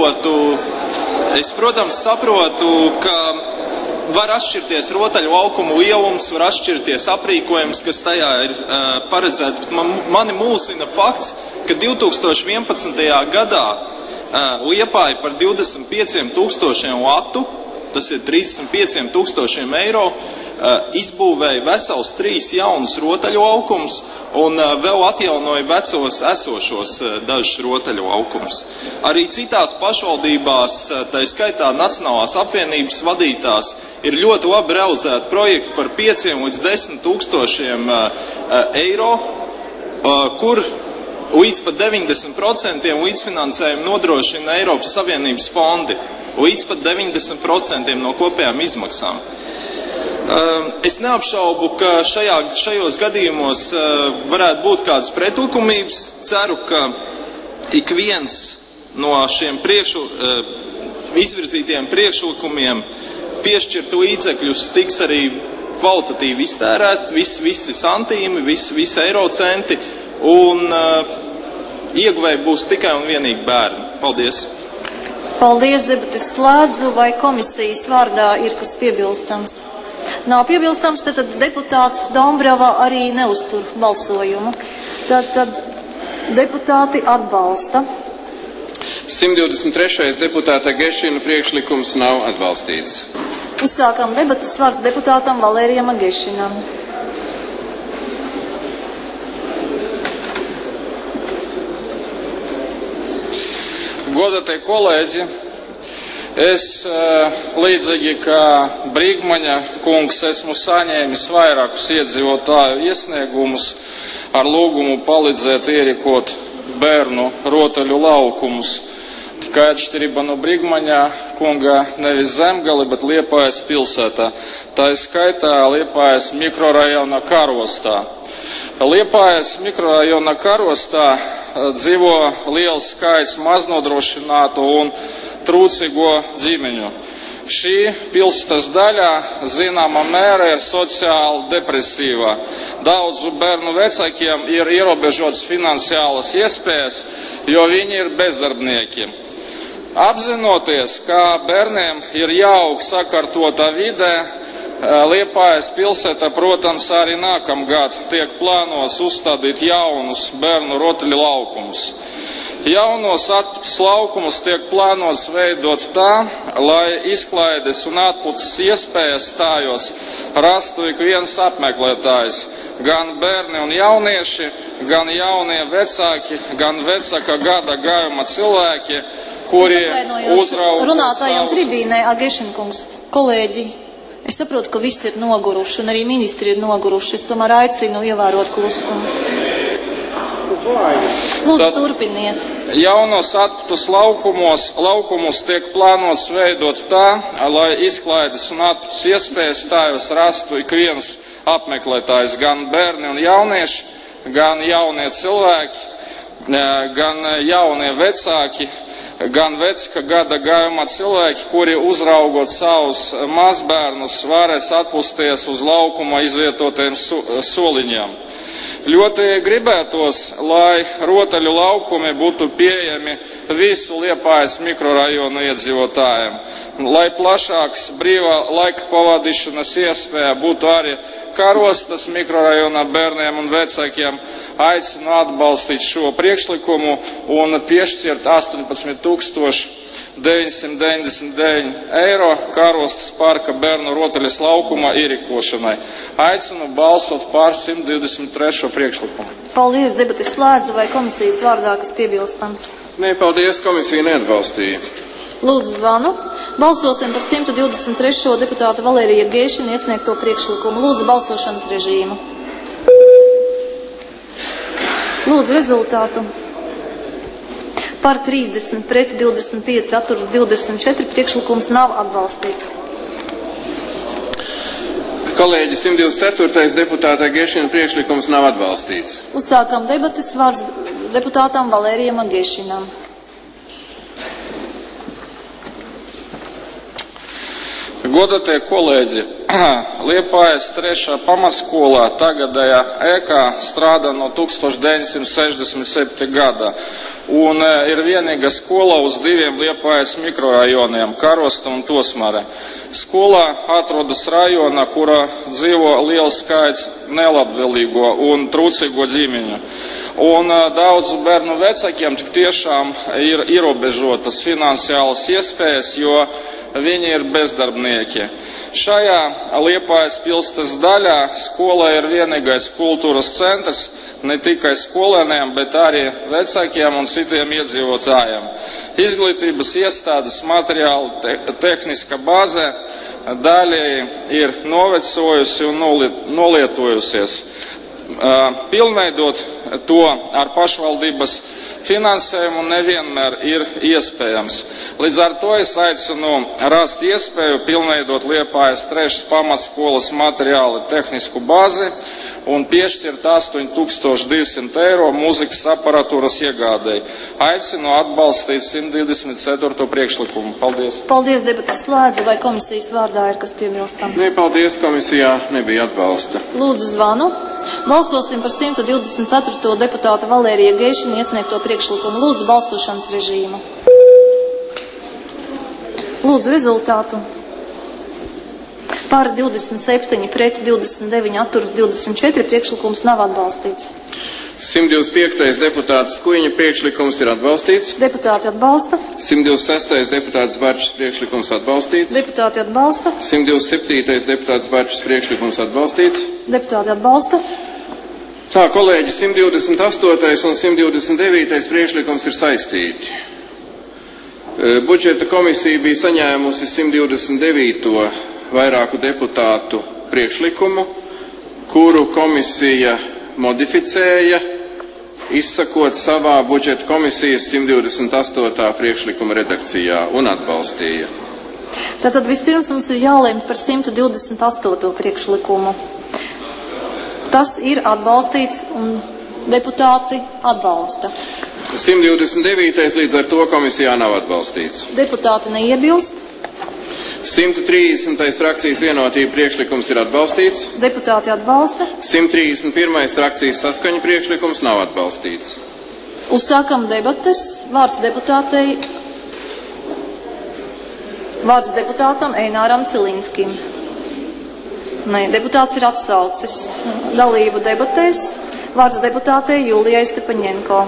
saprotu, ka var atšķirties rotaļu laukumu lielums, var atšķirties aprīkojums, kas tajā ir paredzēts, bet mani mulsina fakts, ka 2011. gadā Liepāja par 25 000 latu, tas ir 35 000 eiro, izbūvēja vesels 3 jaunus rotaļu laukumus un vēl atjaunoja vecos esošos dažus rotaļu laukumus. Arī citās pašvaldībās, tā skaitā Nacionālās apvienības vadītās, ir ļoti labi realizēti projekti par 5 līdz 10 000 eiro, kur līdz pat 90% līdzfinansējumu nodrošina Eiropas Savienības fondi, līdz pat 90% no kopējām izmaksām. Es neapšaubu, ka šajos gadījumos varētu būt kādas pretlikumības. Ceru, ka ik viens no šiem izvirzītiem priekšlikumiem piešķirt līdzekļus tiks arī kvalitatīvi iztērēt, visi santīmi, visi eirocenti, un ieguvēji būs tikai un vienīgi bērni. Paldies! Paldies, debates slēdzu. Vai komisijas vārdā ir kas piebilstams? Nav piebilstams, tad deputāts Dombrava arī neuztur balsojumu. Tad deputāti atbalsta. 123. deputāta Gešina priekšlikums nav atbalstīts. Uzsākam debatas, vārds deputātam Valērijam Gešinam. Godātie kolēģi, es līdzīgi kā Brīgmaņa kungs esmu saņēmis vairākus iedzīvotāju iesniegumus ar lūgumu palīdzēt ierīkot bērnu rotaļu laukumus. Tikai atšķirība no Brīgmaņa kunga nevis Zemgali, bet Liepājas pilsētā. Tā ir skaitā Liepājas mikrorajona Karostā. Liepājas mikrorajona Karostā dzīvo liels skaits maznodrošinātu un trūcīgo ģimeņu. Šī pilsētas daļa zināmā mērā ir sociāli depresīva. Daudzu bērnu vecākiem ir ierobežotas finansiālas iespējas, jo viņi ir bezdarbnieki. Apzinoties, ka bērniem ir jāaug sakārtotā vidē, Liepājas pilsētā, protams, arī nākamgad tiek plānos uzstādīt jaunus bērnu rotaļu laukumus. Jaunos atpūtas laukumus tiek plānos veidot tā, lai izklaides un atpūtas iespējas stājos rastu ik viens apmeklētājs. Gan bērni un jaunieši, gan jaunie vecāki, gan vecāka gada gājuma cilvēki, kuri uzrauga runātājiem tribīnē, Agešinkungs, kolēģi. Es saprotu, ka visi ir noguruši, un arī ministri ir noguruši. Es tomēr aicinu ievērot klusumu. Lūdzu, turpiniet. Jaunos atpūtas laukumus tiek plānots veidot tā, lai izklaides un atpūtas iespējas stājos rastu ik viens apmeklētājs, gan bērni un jaunieši, gan jaunie cilvēki, gan jaunie vecāki, gan vecāka gada gājumā cilvēki, kuri uzraugot savus mazbērnus, varēs atpūsties uz laukuma izvietotiem soliņiem. Ļoti gribētos, lai rotaļu laukumi būtu pieejami visu Liepājas mikrorajonu iedzīvotājiem, lai plašāks brīvā laika pavadīšanas iespēja būtu arī Karostas mikrorajona bērniem un vecākiem. Aicinu atbalstīt šo priekšlikumu un piešķirt 18,999 eiro Karostas parka bērnu rotaļas laukuma ierīkošanai. Aicinu balsot par 123. priekšlikumu. Paldies, debates slēdzu, vai komisijas vārdā, kas piebilstams? Nē, paldies, komisija neatbalstīja. Lūdzu zvanu. Balsosim par 123. deputāta Valērija Gēšina iesniegto priekšlikumu. Lūdzu balsošanas režīmu. Lūdzu rezultātu. Par 30 pret 25 atturas 24 priekšlikums nav atbalstīts. Kolēģi, 124. deputāta Gešina priekšlikums nav atbalstīts. Uzsākam debates, vārds deputātam Valērijam Gešinam. Godātie kolēģi, Liepājas 3. pamatskolā tagadējā ēkā strādā no 1967. gada un ir vienīga skola uz 2 Liepājas mikrorajoniem, Karosta un Tosmare. Skolā atrodas rajona, kurā dzīvo liels skaits nelabvēlīgo un trūcīgo ģimeņu. Un daudzu bērnu vecākiem tik tiešām ir ierobežotas finansiālas iespējas, jo viņi ir bezdarbnieki. Šajā Liepājas pilsētas daļā skola ir vienīgais kultūras centrs ne tikai skolēniem, bet arī vecākiem un citiem iedzīvotājiem. Izglītības iestādes materiāli tehniska bāze daļēji ir novecojusi un nolietojusies. Pilnveidot to ar pašvaldības finansējumu nevienmēr ir iespējams. Līdz ar to es aicinu rast iespēju pilnveidot Liepājas 3. pamatskolas materiāli tehnisku bāzi un piešķirt 8200 eiro mūzikas aparatūras iegādēji. Aicinu atbalstīt 124. priekšlikumu. Paldies. Paldies, debatas slēdzu, vai komisijas vārdā ir kas piebilstams? Nē, paldies, komisijā nebija atbalsta. Lūdzu zvanu. Balsosim par 124. deputāta Valērija Gēšina iesniegto priekšlikumu. Lūdzu balsošanas režīmu. Lūdzu rezultātu. Par 27 pret 29 atturas 24 priekšlikums nav atbalstīts. 125. deputāts Kuiņa priekšlikums ir atbalstīts. Deputāti atbalsta. 126. deputāts Barčs priekšlikums atbalstīts. Deputāti atbalsta. 127. deputāts Barčs priekšlikums atbalstīts. Deputāti atbalsta. Tā, kolēģi, 128. un 129. priekšlikums ir saistīti. Budžeta komisija bija saņēmusi 129. vairāku deputātu priekšlikumu, kuru komisija modificēja, izsakot savā budžeta komisijas 128. priekšlikuma redakcijā un atbalstīja. Tātad vispirms mums ir jālemj par 128. priekšlikumu. Tas ir atbalstīts un deputāti atbalsta. 129. līdz ar to komisijā nav atbalstīts. Deputāti neiebilst. 130. frakcijas vienotība priekšlikums ir atbalstīts. Deputāti atbalsta. 131. frakcijas saskaņa priekšlikums nav atbalstīts. Uzsākam debates. Vārds deputātam Eināram Cilinskim. Nē, deputāts ir atsaucis dalību debatēs. Vārds deputātei Julijai Stepaņenko.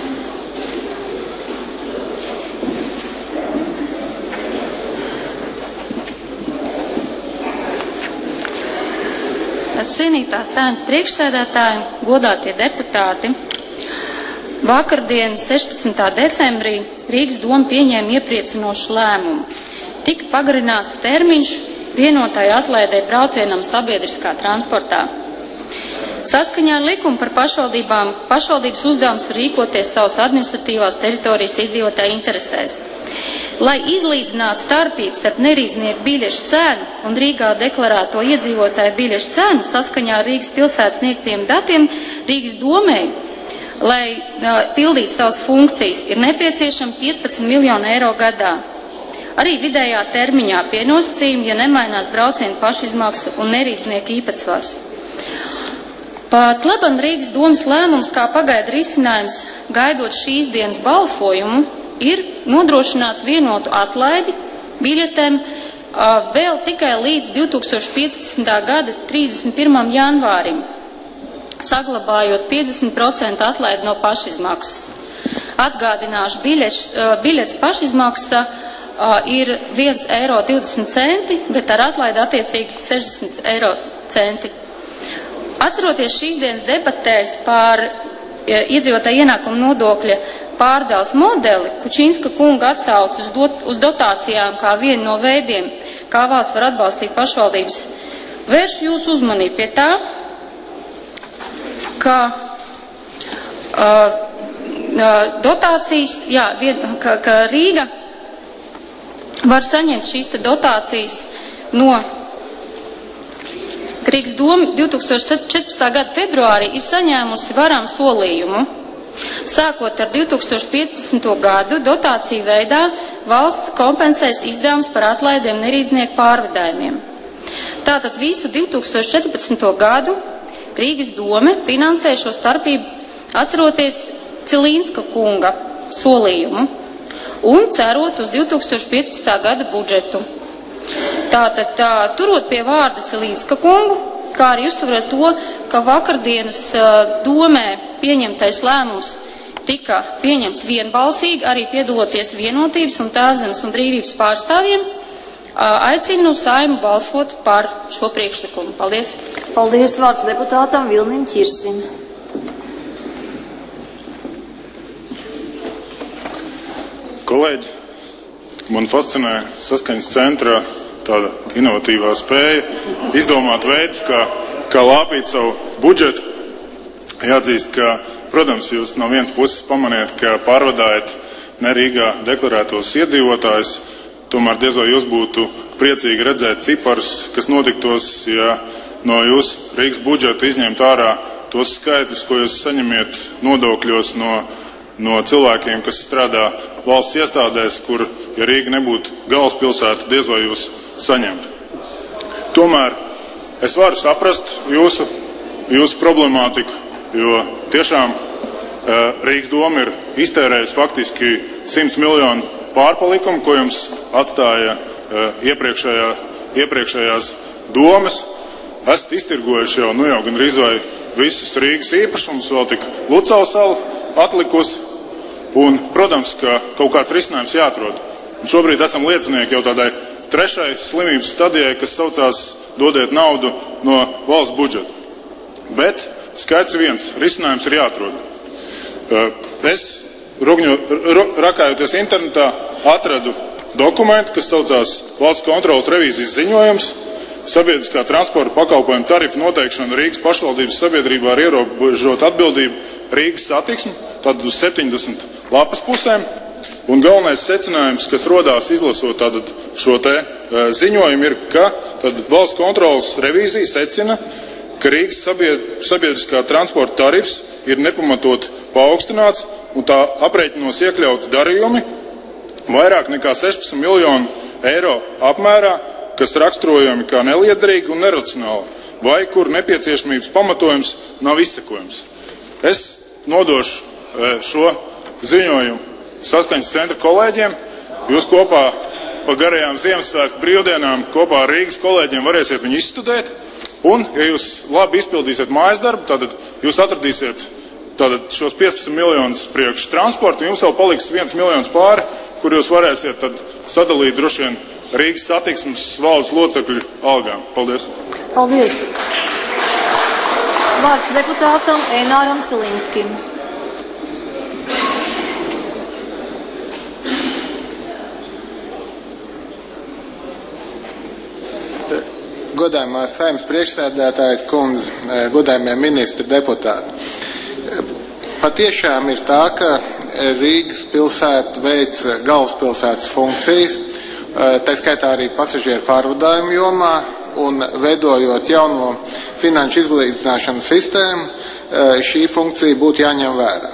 Cienītā Saeimas priekšsēdētāji, godātie deputāti, vakardien, 16. decembrī, Rīgas doma pieņēma iepriecinošu lēmumu. Tika pagarināts termiņš vienotai atlaidē braucienam sabiedriskā transportā. Saskaņā ar likumu par pašvaldībām, pašvaldības uzdevums ir rīkoties savas administratīvās teritorijas iedzīvotāju interesēs. Lai izlīdzinātu starpības starp nerīdznieku biļešu cenu un Rīgā deklarēto iedzīvotāju biļešu cenu saskaņā ar Rīgas pilsētas sniegtiem datiem, Rīgas domei, lai pildītu savas funkcijas, ir nepieciešama 15 miljonu eiro gadā. Arī vidējā termiņā pie nosacījuma, ja nemainās braucienu pašizmaksa un nerīdznieku īpatsvars. Pat laban Rīgas domas lēmums, kā pagaida risinājums, gaidot šīs dienas balsojumu, ir nodrošināt vienotu atlaidi biļetēm vēl tikai līdz 2015. gada 31. janvārim, saglabājot 50% atlaidi no pašizmaksas. Atgādināšu, biļetes pašizmaksa ir 1,20 eiro, bet ar atlaidi attiecīgi 60 eiro centi. Atceroties šīs dienas debatēs par iedzīvotāju ienākumu nodokļa pārdales modeli, Kučinska kunga atsauc uz dotācijām kā vienu no veidiem, kā valsts var atbalstīt pašvaldības, vēršu jūsu uzmanību pie tā, ka dotācijas, ka Rīga var saņemt šīs dotācijas no Rīgas doma 2014. gada februārī ir saņēmusi varam solījumu. Sākot ar 2015. gadu, dotāciju veidā valsts kompensēs izdevumus par atlaidiem nerīdznieku pārvadājumiem. Tātad visu 2014. gadu Rīgas doma finansē šo starpību atceroties Cilīnska kunga solījumu un cerot uz 2015. gada budžetu. Tātad, turot pie vārda Cilīnska kungu, kā arī uzsverot to, ka vakardienas domē pieņemtais lēmums tika pieņemts vienbalsīgi, arī piedaloties Vienotības un Tēvzemes un Brīvības pārstāvjiem, aicinu Saeimu balsot par šo priekšlikumu. Paldies! Paldies, vārds deputātam Vilnim Ķirsim. Kolēģi, man fascinē Saskaņas centra tāda inovatīvā spēja izdomāt veidus, kā lāpīt savu budžetu. Jāatzīst, ka, protams, jūs no vienas puses pamaniet, ka pārvadājat ne Rīgā deklarētos iedzīvotājus, tomēr diez vai jūs būtu priecīgi redzēt ciparus, kas notiktos, ja no jūsu Rīgas budžeta izņemt ārā tos skaitļus, ko jūs saņemiet nodokļos no cilvēkiem, kas strādā valsts iestādēs, kur, ja Rīga nebūtu galvaspilsēta, diez vai jūs saņemt. Tomēr es varu saprast jūsu problemātiku, jo tiešām Rīgas doma ir iztērējusi faktiski 100 miljonu pārpalikumu, ko jums atstāja iepriekšējās domas. Esat iztirgojuši jau gandrīz vai visus Rīgas īpašumus, vēl tik Lucau sala atlikusi, un, protams, ka kaut kāds risinājums jāatrod. Un šobrīd esam liecinieki jau tādai trešai slimības stadijai, kas saucās dodiet naudu no valsts budžeta. Bet skaidrs viens, risinājums ir jāatrod. Es, rakājoties internetā, atradu dokumentu, kas saucās Valsts kontrolas revīzijas ziņojums, sabiedriskā transporta pakalpojuma tarifu noteikšana Rīgas pašvaldības sabiedrībā ar ierobežotu atbildību Rīgas satiksmi, tad uz 70 lapas pusēm. Un galvenais secinājums, kas rodās izlasot tātad šo te ziņojumu, ir, ka tad Valsts kontrolas revīzija secina, ka Rīgas sabiedriskā transporta tarifs ir nepamatot paaugstināts un tā aprēķinos iekļauti darījumi vairāk nekā 16 miljonu eiro apmērā, kas raksturojami kā neliederīgi un neracionāli, vai kur nepieciešamības pamatojums nav izsekojams. Es nodošu šo ziņojumu Saskaņas centra kolēģiem. Jūs kopā pa garajām Ziemassvētku brīvdienām kopā ar Rīgas kolēģiem varēsiet viņu izstudēt. Un, ja jūs labi izpildīsiet mājas darbu, tad jūs atradīsiet šos 15 miljonus priekš transportu, un jums vēl paliks 1 miljons pāri, kur jūs varēsiet tad sadalīt droši vien Rīgas satiksmes valdes locekļu algām. Paldies! Paldies! Vārds deputātam Eināram Cilinskim. Godājumā Saeimas priekšsēdētājs kundze, godājumie ministri, deputāti. Patiešām ir tā, ka Rīgas pilsēta veic galvaspilsētas funkcijas, tā skaitā arī pasažieru pārvadājumu jomā, un veidojot jauno finanšu izlīdzināšanas sistēmu, šī funkcija būtu jāņem vērā.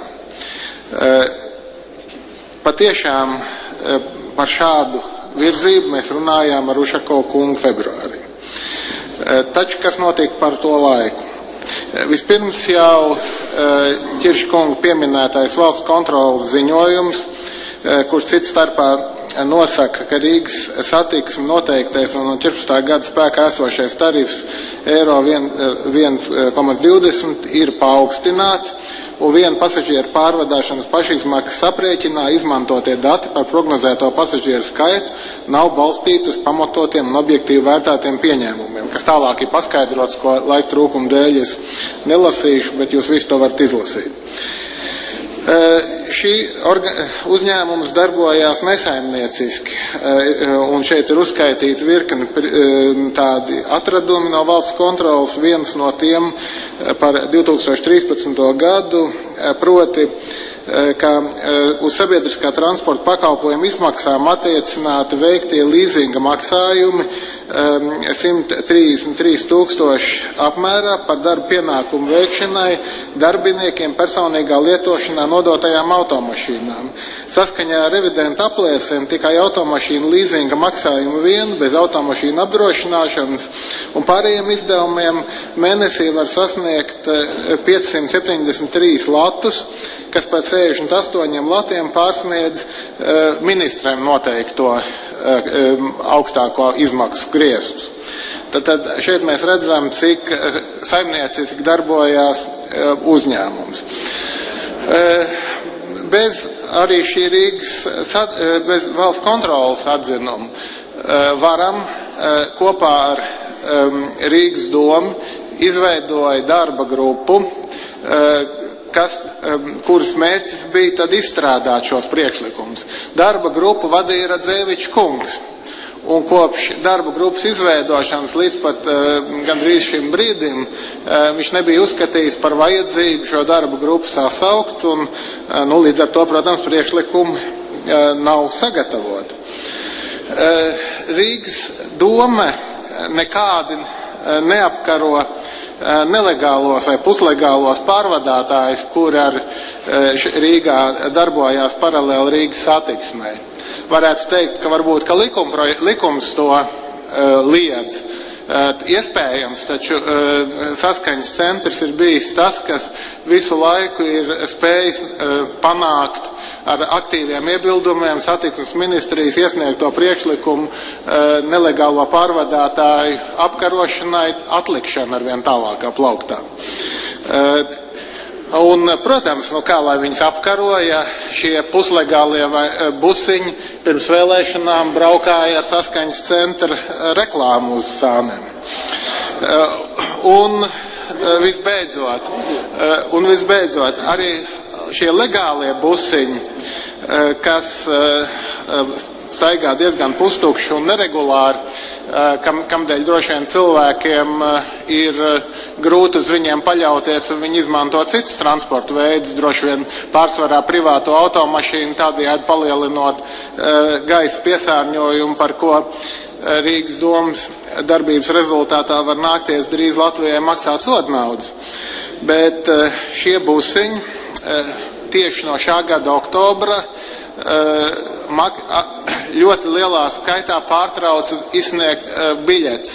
Patiešām par šādu virzību mēs runājām ar Ušakovu kungu februārī. Taču, kas notiek par to laiku? Vispirms jau Ķirša kunga pieminētais valsts kontrolas ziņojums, kurš cits starpā nosaka, ka Rīgas satiksme noteiktais un 14. gada spēkā esošais tarifs eiro 1,20 ir paaugstināts, un viena pasažieru pārvadāšanas pašizmaksas aprēķinā izmantotie dati par prognozēto pasažieru skaitu nav balstīti uz pamatotiem un objektīvi vērtētiem pieņēmumiem, kas tālāk ir paskaidrots, ko laika trūkuma dēļ es nelasīšu, bet jūs visi to varat izlasīt. Šī uzņēmums darbojās nesaimnieciski, un šeit ir uzskaitīti virkni tādi atradumi no valsts kontrolas, viens no tiem par 2013. gadu, proti, ka uz sabiedriskā transporta pakalpojumu izmaksām attiecināti veiktie līzinga maksājumi 133 000 apmērā par darba pienākumu veikšanai darbiniekiem personīgā lietošanā nodotajām automašīnām. Saskaņā ar revidentu aplēsēm tikai automašīnu līzinga maksājumu vien bez automašīnu apdrošināšanas un pārējiem izdevumiem mēnesī var sasniegt 573 latus, kas pēc 68 latiem pārsniedz ministriem noteikto augstāko izmaksu griestus. Tad šeit mēs redzam, cik saimnieciski darbojās uzņēmums. Bez arī šī Rīgas, bez valsts kontrolas atzinumu varam kopā ar Rīgas domu izveidoja darba grupu, kuras mērķis bija tad izstrādāt šos priekšlikumus. Darba grupu vadīja Radzēvičs kungs, un kopš darba grupas izveidošanas līdz pat gandrīz šim brīdim viņš nebija uzskatījis par vajadzīgu šo darba grupu sasaukt, un līdz ar to, protams, priekšlikumi nav sagatavoti. Rīgas doma nekādi neapkaro nelegālos vai puslegālos pārvadātājus, kuri ar Rīgā darbojās paralēli Rīgas satiksmei. Varētu teikt, ka varbūt ka likums to liedz. Iespējams, taču saskaņas centrs ir bijis tas, kas visu laiku ir spējis panākt ar aktīviem iebildumiem satiksmes ministrijas iesniegto priekšlikumu nelegālo pārvadātāju apkarošanai atlikšanu ar vien tālākā plauktā. Un, protams, kā lai viņus apkaroja, šie puslegālie busiņi pirms vēlēšanām braukāja ar Saskaņas centra reklāmu uz sāniem. Un visbeidzot, arī šie legālie busiņi, kas staigā diezgan pustukši un neregulāri, kamdēļ droši vien cilvēkiem ir grūti uz viņiem paļauties un viņi izmanto citus transporta veidus, droši vien pārsvarā privāto automašīnu, tādējādi palielinot gaisa piesārņojumu, par ko Rīgas domas darbības rezultātā var nākties drīz Latvijai maksāt sodnaudas. Bet šie busiņi tieši no šā gada oktobra ļoti lielā skaitā pārtrauc izsniegt biļetes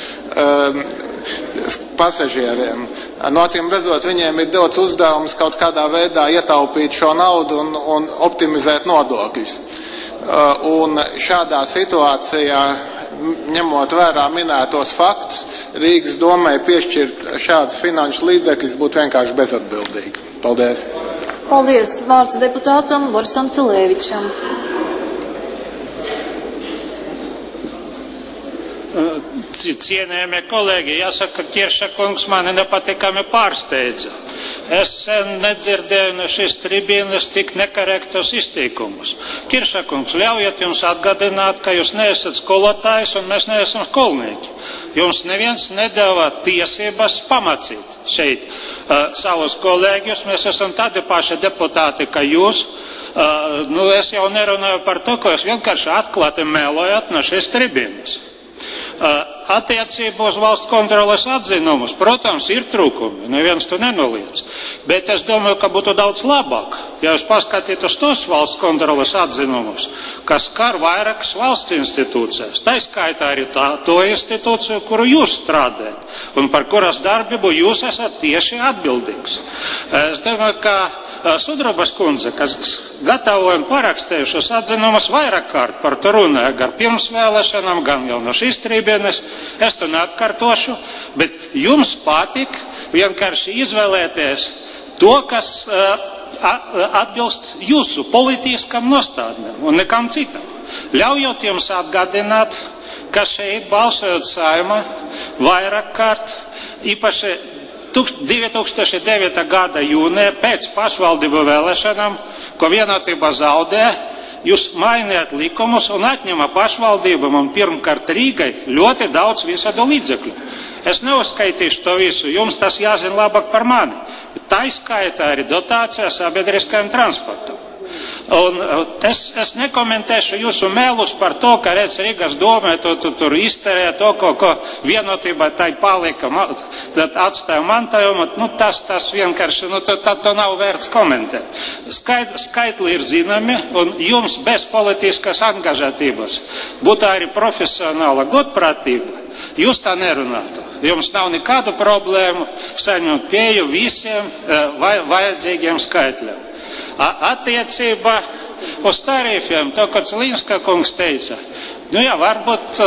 pasažieriem. No acīm redzot, viņiem ir dots uzdevums kaut kādā veidā ietaupīt šo naudu un optimizēt nodokļus. Un šādā situācijā, ņemot vērā minētos faktus, Rīgas domai piešķirt šādas finanšu līdzekļus būtu vienkārši bezatbildīgi. Paldies! Paldies! Vārds deputātam Borisam Cilēvičam. Cienējamie kolēģi, jāsaka, ka Kirša kungs mani nepatikami pārsteidza. Es nedzirdēju no šīs tribīnes tik nekorektus izteikumus. Kirša kungs, ļaujiet jums atgādināt, ka jūs neesat skolotājs un mēs neesam skolnieki. Jums neviens nedēvā tiesības pamacīt šeit savus kolēģus. Mēs esam tādi paši deputāti, kā jūs. Es jau nerunāju par to, ka jūs vienkārši atklāti melojat no šīs tribīnes. Attiecībā uz valsts kontroles atzinumus, protams, ir trūkumi, neviens to nenoliedz. Bet es domāju, ka būtu daudz labāk, ja jūs paskatītos tos valsts kontroles atzinumus, kas skar vairākas valsts institūcijas. Tā skaitā arī to institūciju, kuru jūs strādājat, un par kuras darbību jūs esat tieši atbildīgs. Es domāju, ka Sudrabas kundze, kas gatavoja un parakstījušas atzinumus vairāk kārt par to runāja, gan pirms vēlēšanām, gan jau no šīs tribīnes, es to neatkārtošu, bet jums patīk vienkārši izvēlēties to, kas atbilst jūsu politiskam nostādnēm un nekam citam. Ļaujot jums atgādināt, ka šeit balsojot Saeimā vairāk kārt, īpaši 2009. gada jūnijā pēc pašvaldību vēlēšanām, ko Vienotība zaudē, jūs mainījāt likumus un atņēma pašvaldībām un pirmkārt Rīgai ļoti daudz visādu līdzekļu. Es neuzskaitīšu to visu, jums tas jāzina labāk par mani, bet tā skaitā arī dotācija sabiedriskajam transportam. Un es nekomentēšu jūsu mēlus par to, ka redz Rīgas domē tur izterē to, ko Vienotība tai palika, atstāja mantojumu, tas vienkārši, to nav vērts komentēt. Skaitli ir zināmi, un jums bez politiskas angažatības būtu arī profesionāla godprātība, jūs tā nerunātu. Jums nav nekādu problēmu saņemt pieeju visiem vajadzīgiem skaitļiem. Attiecībā uz tarifiem, to, ko Cilinska kungs teica, varbūt,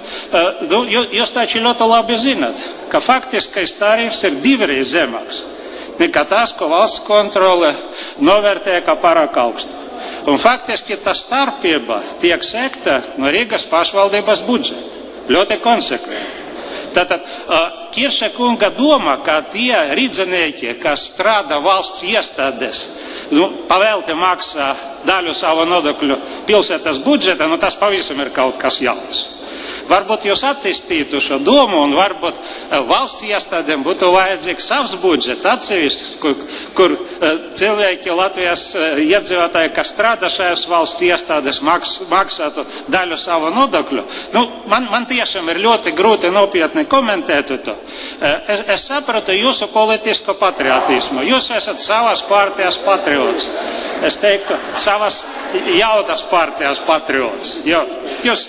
jūs taču ļoti labi zināt, ka faktiskais tarifs ir divreiz zemāks nekā tas, ko valsts kontrole novērtēja kā pārāk augstu. Un faktiski tā starpība tiek sekta no Rīgas pašvaldības budžeta. Ļoti konsekventi. Tātad Kirša kunga doma, ka tie rīdzinieki, kas strādā valsts iestādes, pavēlti maksā daļu savu nodokļu pilsētas budžeta, tas pavisam ir kaut kas jauns. Varbūt jūs attīstītu šo domu un varbūt valsts iestādēm būtu vajadzīgs savs budžets atsevišķs, kur cilvēki Latvijas iedzīvotāji, kas strādā šajās valsts iestādēs, maksātu daļu savu nodokļu. Man tiešām ir ļoti grūti nopietni komentēt to. Es sapratu jūsu politisko patriotismu. Jūs esat savas partijas patriots. Es teiktu, savas jautas partijas patriots. Jūs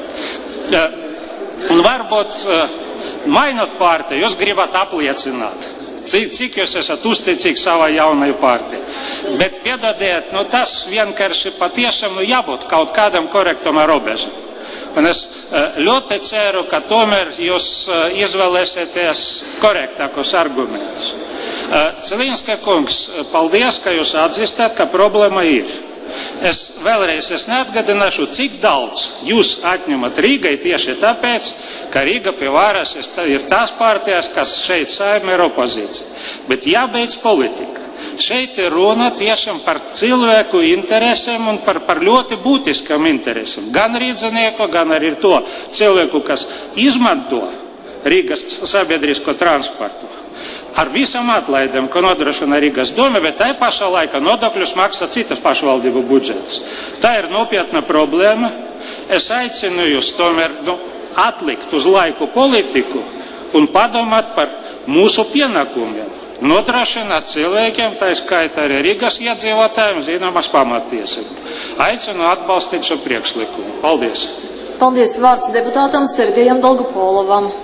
un varbūt mainot partiju, jūs gribat apliecināt, cik jūs esat uzticīgi savai jaunai partijai. Bet piedodiet, tas vienkārši patiešām jābūt kaut kādam korektam robežam. Un es ļoti ceru, ka tomēr jūs izvēlēsieties korektākus argumentus. Cilinska kungs, paldies, ka jūs atzīstat, ka problēma ir. Es neatgādināšu, cik daudz jūs atņemat Rīgai tieši tāpēc, ka Rīga pie varas ir tās partijas, kas šeit Saeimā ir opozīcija. Bet jābeidz politika. Šeit ir runa tiešām par cilvēku interesēm un par ļoti būtiskām interesēm. Gan rīdzinieku, gan arī to cilvēku, kas izmanto Rīgas sabiedrisko transportu. Ar visam atlaidēm, ko nodrošina Rīgas doma, bet tai pašā laikā nodokļus maksā citas pašvaldību budžetas. Tā ir nopietna problēma. Es aicinu jūs tomēr atlikt uz laiku politiku un padomāt par mūsu pienākumiem. Nodrošināt cilvēkiem, tā skaitā arī Rīgas iedzīvotājiem, zināmas pamatiesības. Aicinu atbalstīt šo priekšlikumu. Paldies! Paldies, vārds deputātam Sergejam Dolgopolovam.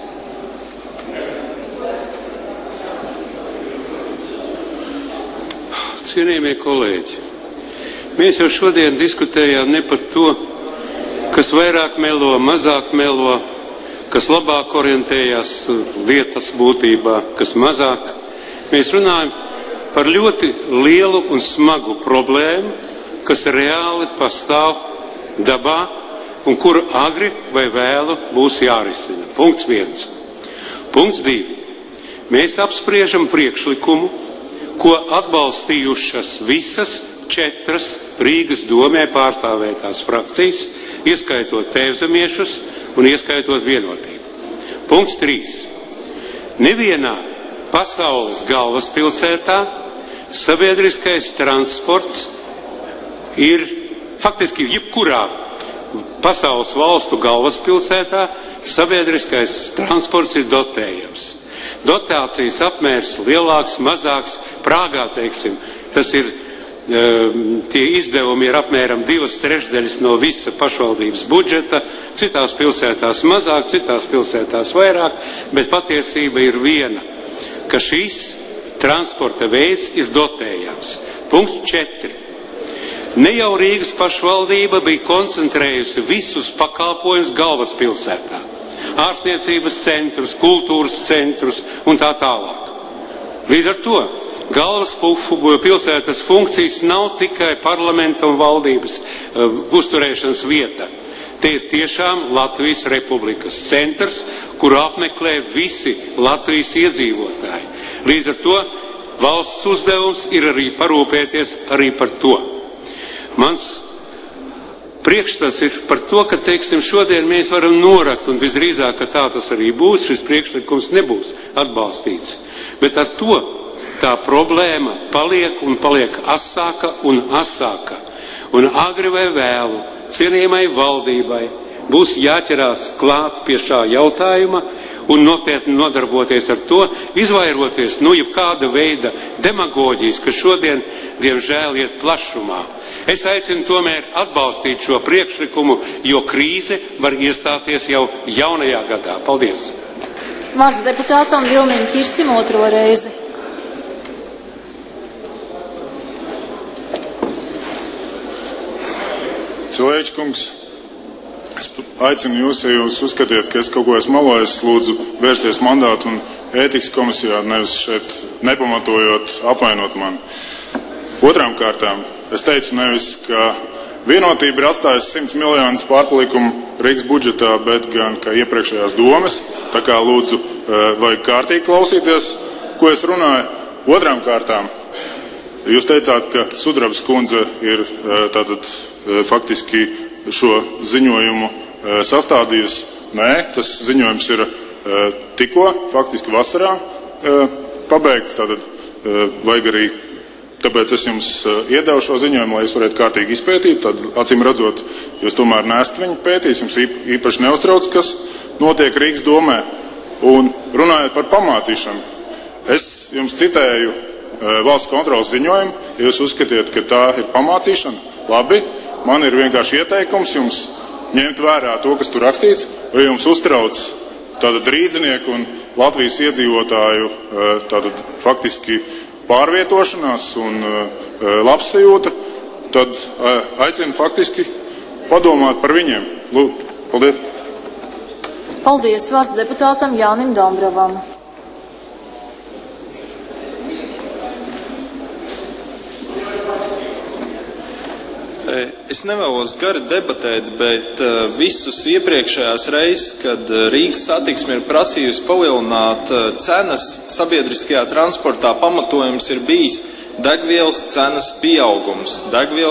Cienījamie kolēģi, mēs jau šodien diskutējām ne par to, kas vairāk melo, mazāk melo, kas labāk orientējās lietas būtībā, kas mazāk. Mēs runājam par ļoti lielu un smagu problēmu, kas reāli pastāv dabā un kuru agri vai vēlu būs jārisina. Punkts 1. Punkts 2. Mēs apspriežam priekšlikumu, ko atbalstījušas visas 4 Rīgas domē pārstāvētās frakcijas, ieskaitot tēvzemiešus un ieskaitot Vienotību. Punkts 3. Nevienā pasaules galvaspilsētā sabiedriskais transports ir faktiski jebkurā pasaules valstu galvaspilsētā sabiedriskais transports ir dotējams. Dotācijas apmērs lielāks, mazāks, Prāgā, teiksim, tas ir, tie izdevumi ir apmēram 2/3 no visa pašvaldības budžeta, citās pilsētās mazāk, citās pilsētās vairāk, bet patiesība ir viena, ka šīs transporta veids ir dotējams. Punkts 4. Ne jau Rīgas pašvaldība bija koncentrējusi visus pakalpojumus galvaspilsētā. Ārstniecības centrus, kultūras centrus un tā tālāk. Līdz ar to galvaspilsētas funkcijas nav tikai parlamenta un valdības uzturēšanas vieta. Te ir tiešām Latvijas Republikas centrs, kuru apmeklē visi Latvijas iedzīvotāji. Līdz ar to valsts uzdevums ir arī parūpēties arī par to. Mans priekšstats ir par to, ka, teiksim, šodien mēs varam norakt, un visdrīzāk, ka tā tas arī būs, šis priekšlikums nebūs atbalstīts. Bet ar to tā problēma paliek un paliek asāka un asāka. Un agri vai vēlu cienījamai valdībai būs jāķerās klāt pie šā jautājuma un nopietni nodarboties ar to, izvairoties no jebkāda veida demagoģijas, kas šodien, diemžēl, iet plašumā. Es aicinu tomēr atbalstīt šo priekšlikumu, jo krīze var iestāties jau jaunajā gadā. Paldies! Vārds deputātam Vilnim Kirsim 2. reizi. Cilēģis kungs, es aicinu jūs, ja jūs uzskatiet, ka es kaut ko esmu malojis, lūdzu vērsties mandātu un ētikas komisijā, nevis šeit nepamatojot apvainot mani. Otrām kārtām, es teicu nevis, ka Vienotība ir atstājusi 100 miljonus pārpalikumu Rīgas budžetā, bet gan, ka iepriekšējās domas, tā kā lūdzu vajag kārtīgi klausīties, ko es runāju. Otrām kārtām, jūs teicāt, ka Sudrabs kundze ir tātad faktiski šo ziņojumu sastādījusi. Nē, tas ziņojums ir tikko, faktiski vasarā pabeigts, tātad vajag arī. Tāpēc es jums iedevu šo ziņojumu, lai jūs varētu kārtīgi izpētīt. Tad, acīm redzot, jūs tomēr nesat viņu pētījis, jums īpaši neuztrauc, kas notiek Rīgas domē. Un runājot par pamācīšanu, es jums citēju valsts kontrolas ziņojumu, ja jūs uzskatiet, ka tā ir pamācīšana. Labi, man ir vienkārši ieteikums jums ņemt vērā to, kas tur rakstīts, vai jums uztrauc tātad rīdzinieku un Latvijas iedzīvotāju tātad faktiski pārvietošanās un labsajūta, tad aicinu faktiski padomāt par viņiem. Lūdzu, paldies. Paldies. Vārds deputātam Jānim Dombrovam. Es nevēlos gari debatēt, bet visus iepriekšējās reizes, kad Rīgas satiksme ir prasījusi palielināt cenas sabiedriskajā transportā, pamatojums ir bijis degvielas cenas pieaugums.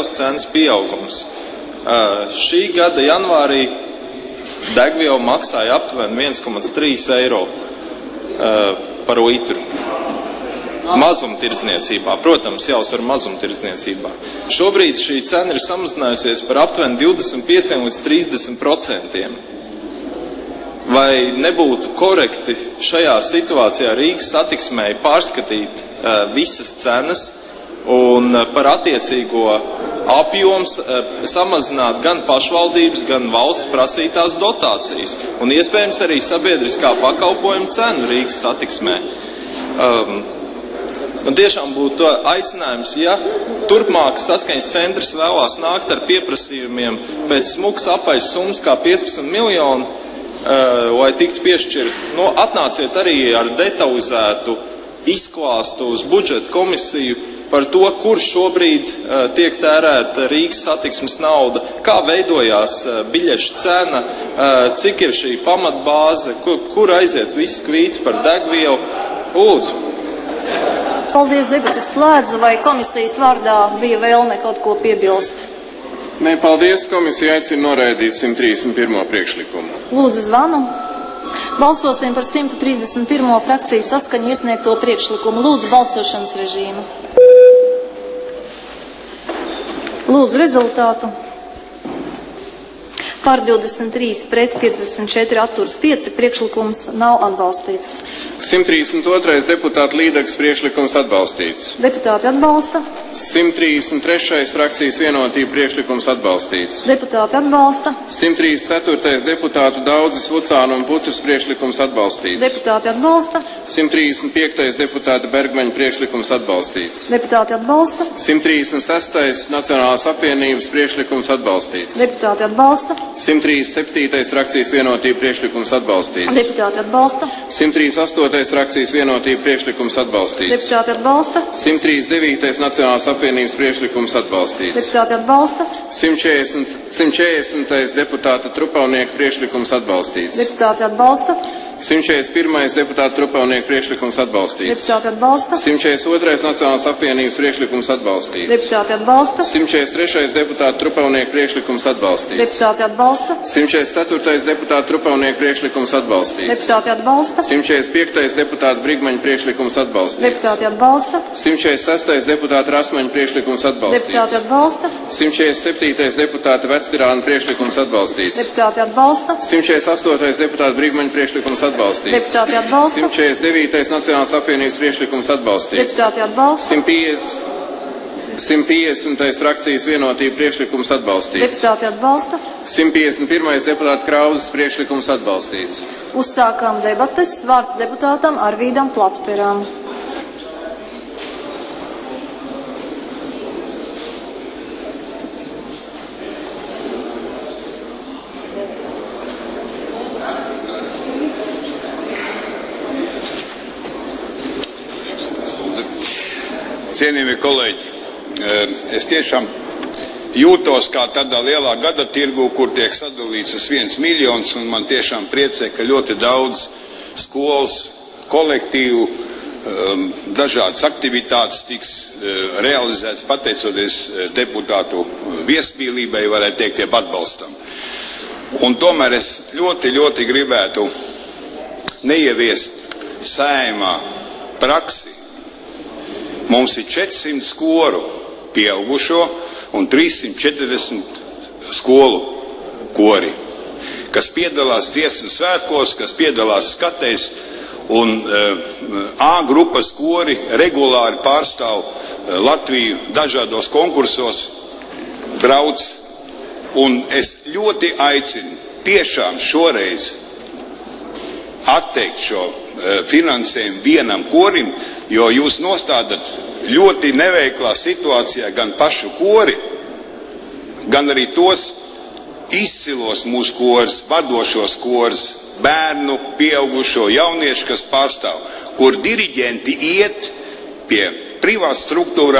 Šī gada janvārī degviela maksāja aptuveni 1,3 eiro par litru. Mazumtirdzniecībā, protams, jāuzsver mazumtirdzniecībā. Šobrīd šī cena ir samazinājusies par aptuveni 25 līdz 30%. Vai nebūtu korekti šajā situācijā Rīgas satiksmei pārskatīt visas cenas un par attiecīgo apjoms samazināt gan pašvaldības, gan valsts prasītās dotācijas un iespējams arī sabiedriskā pakalpojuma cenu Rīgas satiksmē? Un tiešām būtu aicinājums, ja turpmāk saskaņas centrs vēlās nākt ar pieprasījumiem pēc smukas apais summas kā 15 miljoni, lai tiktu piešķirt, atnāciet arī ar detalizētu izklāstu uz budžeta komisiju par to, kur šobrīd tiek tērēta Rīgas satiksmes nauda, kā veidojās biļešu cena, cik ir šī pamatbāze, kur aiziet viss kvīts par degvielu. Lūdzu. Paldies, debatas slēdzu, vai komisijas vārdā bija vēlme kaut ko piebilst? Nē, paldies, komisija aicina noraidīt 131. priekšlikumu. Lūdzu zvanu. Balsosim par 131. frakciju saskaņu iesniegto priekšlikumu. Lūdzu balsošanas režīmu. Lūdzu rezultātu. Par 23 pret 54 atturas 5 priekšlikums nav atbalstīts. 132. deputāta Līdegas priekšlikums atbalstīts. Deputāti atbalsta. 133. frakcijas vienotība priekšlikums atbalstīts. Deputāti atbalsta. 134. deputātu Daudzes, Vucānu un Putras priekšlikums atbalstīts. Deputāti atbalsta. 135. deputāta Bergmaņa priekšlikums atbalstīts. Deputāti atbalsta. 136. Nacionālās apvienības priekšlikums atbalstīts. Deputāti atbalsta. 137. frakcijas vienotība priekšlikums atbalstīts. Deputāti atbalsta. 138. frakcijas vienotība priekšlikums atbalstīts. Deputāti atbalsta. 139. Nacionālās apvienības priekšlikums atbalstīts. Deputāti atbalsta. 140. deputāta Trupelnieka priekšlikums atbalstīts. Deputāti atbalsta. 141. deputāta Trupelnieka priekšlikums atbalstīts. Deputāti atbalsta. 142. Nacionālās apvienības priekšlikums atbalstīts. Deputāti atbalsta. 143. deputāta Trupelnieka priekšlikums atbalstīts. Deputāti atbalsta. 144. deputāta Trupelnieka priekšlikums atbalstīts. Deputāti atbalsta. 145. deputāta Brigmaņa priekšlikums atbalstīts. Deputāti atbalsta. 146. deputāta Rasmaņa priekšlikums atbalstīts. Deputāti atbalsta. 147. deputāta Vectirāna priekšlikums atbalstīts. Deputāti atbalsta. 148. deputāta Brigmaņa priekšlikums atbalstīts. Deputāti atbalsta. 149. Nacionālās apvienības priekšlikums atbalstīts. Deputāti atbalsta. 150. frakcijas vienotība priekšlikums atbalstīts. Deputāti atbalsta. 151. deputāta Krauzes priekšlikums atbalstīts. Uzsākām debates. Vārds deputātam Arvīdam Platperam. Cienījamie kolēģi, es tiešām jūtos kā tādā lielā gada tirgu, kur tiek sadalīts uz 1 miljons, un man tiešām priecē, ka ļoti daudz skolas, kolektīvu, dažādas aktivitātes tiks realizētas pateicoties deputātu viesmīlībai, varētu teikt, jeb atbalstam. Un tomēr es ļoti gribētu neieviest Saeimā praksi. Mums ir 400 skolu pieaugušo un 340 skolu kori, kas piedalās dziesmu svētkos, kas piedalās skatēs, un A grupas kori regulāri pārstāv Latviju dažādos konkursos, brauc, un es ļoti aicinu tiešām šoreiz atteikt šo finansējumu vienam korim, jo jūs nostādat ļoti neveiklā situācijā gan pašu kori, gan arī tos izcilos mūsu kors, vadošos kors, bērnu, pieaugušo, jauniešu, kas pārstāv, kur diriģenti iet pie privāt struktūrām,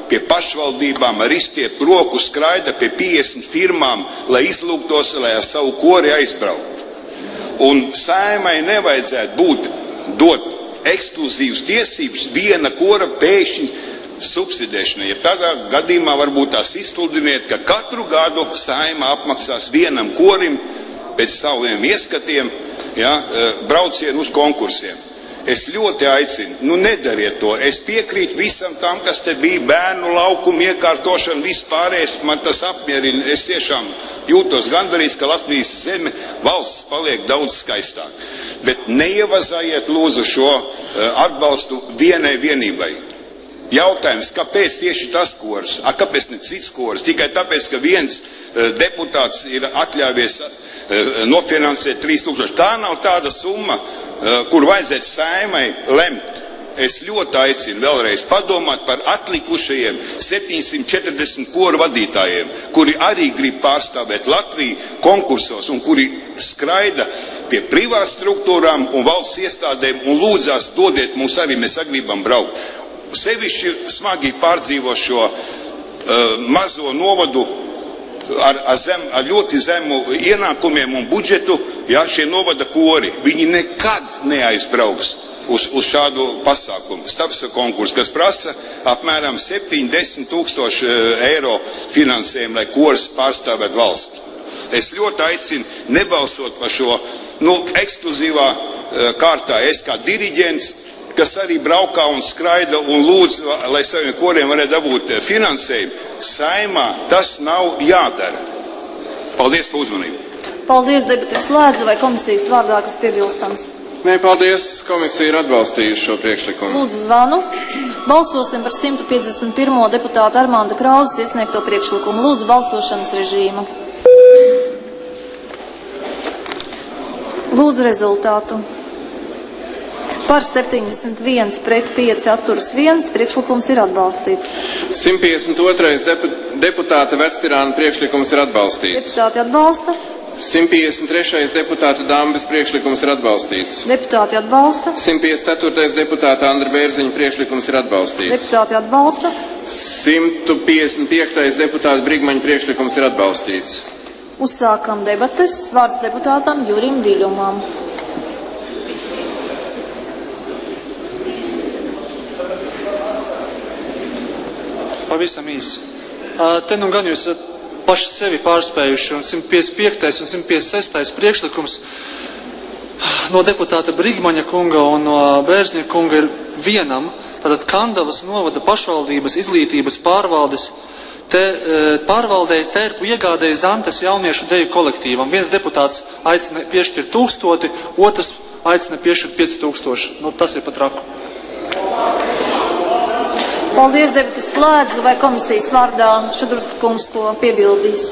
pie pašvaldībām ar izstiepu roku skraida pie 50 firmām, lai izlūgtos, lai ar savu kori aizbrauktu. Un Saeimai nevajadzētu dot ekskluzīvas tiesības viena kora pēkšņi subsidēšanai. Ja tādā gadījumā varbūt tās izsludiniet, ka katru gadu Saeima apmaksās vienam korim pēc saviem ieskatiem, braucienu uz konkursiem. Es ļoti aicinu, nedariet to. Es piekrītu visam tam, kas te bija, bērnu laukumu iekārtošana, vispārējais, man tas apmierina. Es tiešām jūtos gandarīts, ka Latvijas zeme, valsts paliek daudz skaistāk. Bet neievazājiet lūdzu šo atbalstu vienai vienībai. Jautājums, kāpēc tieši tas kors, kāpēc ne cits kors? Tikai tāpēc, ka viens deputāts ir atļāvies nofinansēt 3000. Tā nav tāda summa, kur vajadzētu Saeimai lemt. Es ļoti aicinu vēlreiz padomāt par atlikušajiem 740 koru vadītājiem, kuri arī grib pārstāvēt Latviju konkursos un kuri skraida pie privātas struktūrām un valsts iestādēm un lūdzās dodiet mums arī, mēs gribam braukt. Sevišķi smagi pārdzīvo šo mazo novadu ar ļoti zemu ienākumiem un budžetu, šie novada kori, viņi nekad neaizbrauks uz šādu pasākumu, starpsa konkursu, kas prasa apmēram 70 000 eiro finansējumu, lai kors pārstāvētu valstu. Es ļoti aicinu nebalsot par šo, ekskluzīvā kārtā. Es kā diriģents, kas arī braukā un skraida un lūdz, lai saviem koriem varētu dabūt finansējumu, Saeimā tas nav jādara. Paldies par uzmanību. Paldies, debates slēdz, vai komisijas vārdā, kas piebilstams? Nē, paldies, komisija ir atbalstījusi šo priekšlikumu. Lūdzu zvanu. Balsosim par 151. deputāta Armanda Krauzes iesniegto priekšlikumu. Lūdzu balsošanas režīmu. Lūdzu rezultātu. Par 71, pret 5 atturas 1, priekšlikums ir atbalstīts. 152. deputāta Vectirāna priekšlikums ir atbalstīts. Deputāti atbalsta. 153. deputāta Dambes priekšlikums ir atbalstīts. Deputāti atbalsta. 154. deputāta Andra Bērziņa priekšlikums ir atbalstīts. Deputāti atbalsta. 155. deputāta Brigmaņa priekšlikums ir atbalstīts. Uzsākam debates. Vārds deputātam Jurim Viļumam. Pavisam īsi. Te nu gan jūs paši sevi pārspējuši, un 155. un 156. priekšlikums no deputāta Brigmaņa kunga un no Bērziņa kunga ir vienam, tātad Kandavas novada pašvaldības izglītības pārvaldei tērpu iegādēja Zantes jauniešu deju kolektīvam. Viens deputāts aicina piešķirt 1000, otrs aicina piešķirt 5000. Tas ir pat raku. Paldies, debates slēdzu, vai komisijas vārdā Šudrska kungs ko piebildīs?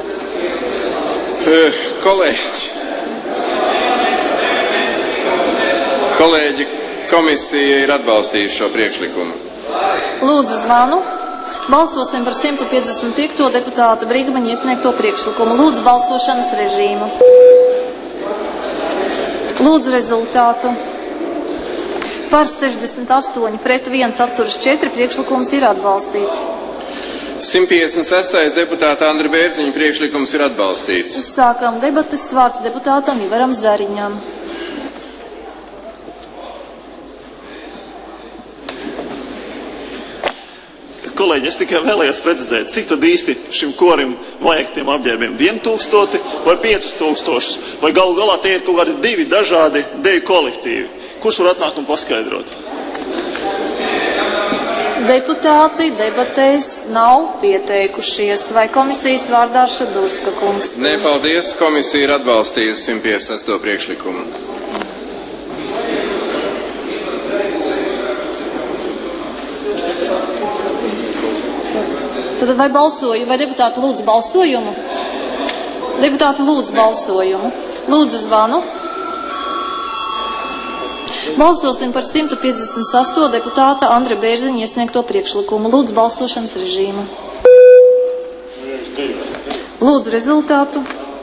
Kolēģi, komisija ir atbalstījusi šo priekšlikumu. Lūdzu zvanu. Balsosim par 155. deputāta Brigmaņa iesniegto priekšlikumu. Lūdzu balsošanas režīmu. Lūdzu rezultātu. Par 68, pret 1 atturas 4, priekšlikums ir atbalstīts. 156. deputāta Andra Bērziņa priekšlikums ir atbalstīts. Uzsākam debates. Vārds deputātam Ivaram Zariņam. Kolēģi, es tikai vēlējos precizēt, cik tad īsti šim korim vajag tiem apģērbiem? 1000 vai 5000? Vai galu galā tie ir kaut kādi 2 dažādi deju kolektīvi? Kurš var atnākt un paskaidrot? Deputāti debatēs nav pieteikušies. Vai komisijas vārdā Šudrska kungs? Nē, paldies. Komisija ir atbalstījusi 156. priekšlikumu. Tad vai deputāti lūdz balsojumu? Deputāti lūdz balsojumu. Lūdzu zvanu. Balsosim par 158. deputāta Andra Bērziņa iesniegto priekšlikumu. Lūdzu balsošanas režīmu. Lūdzu rezultātu.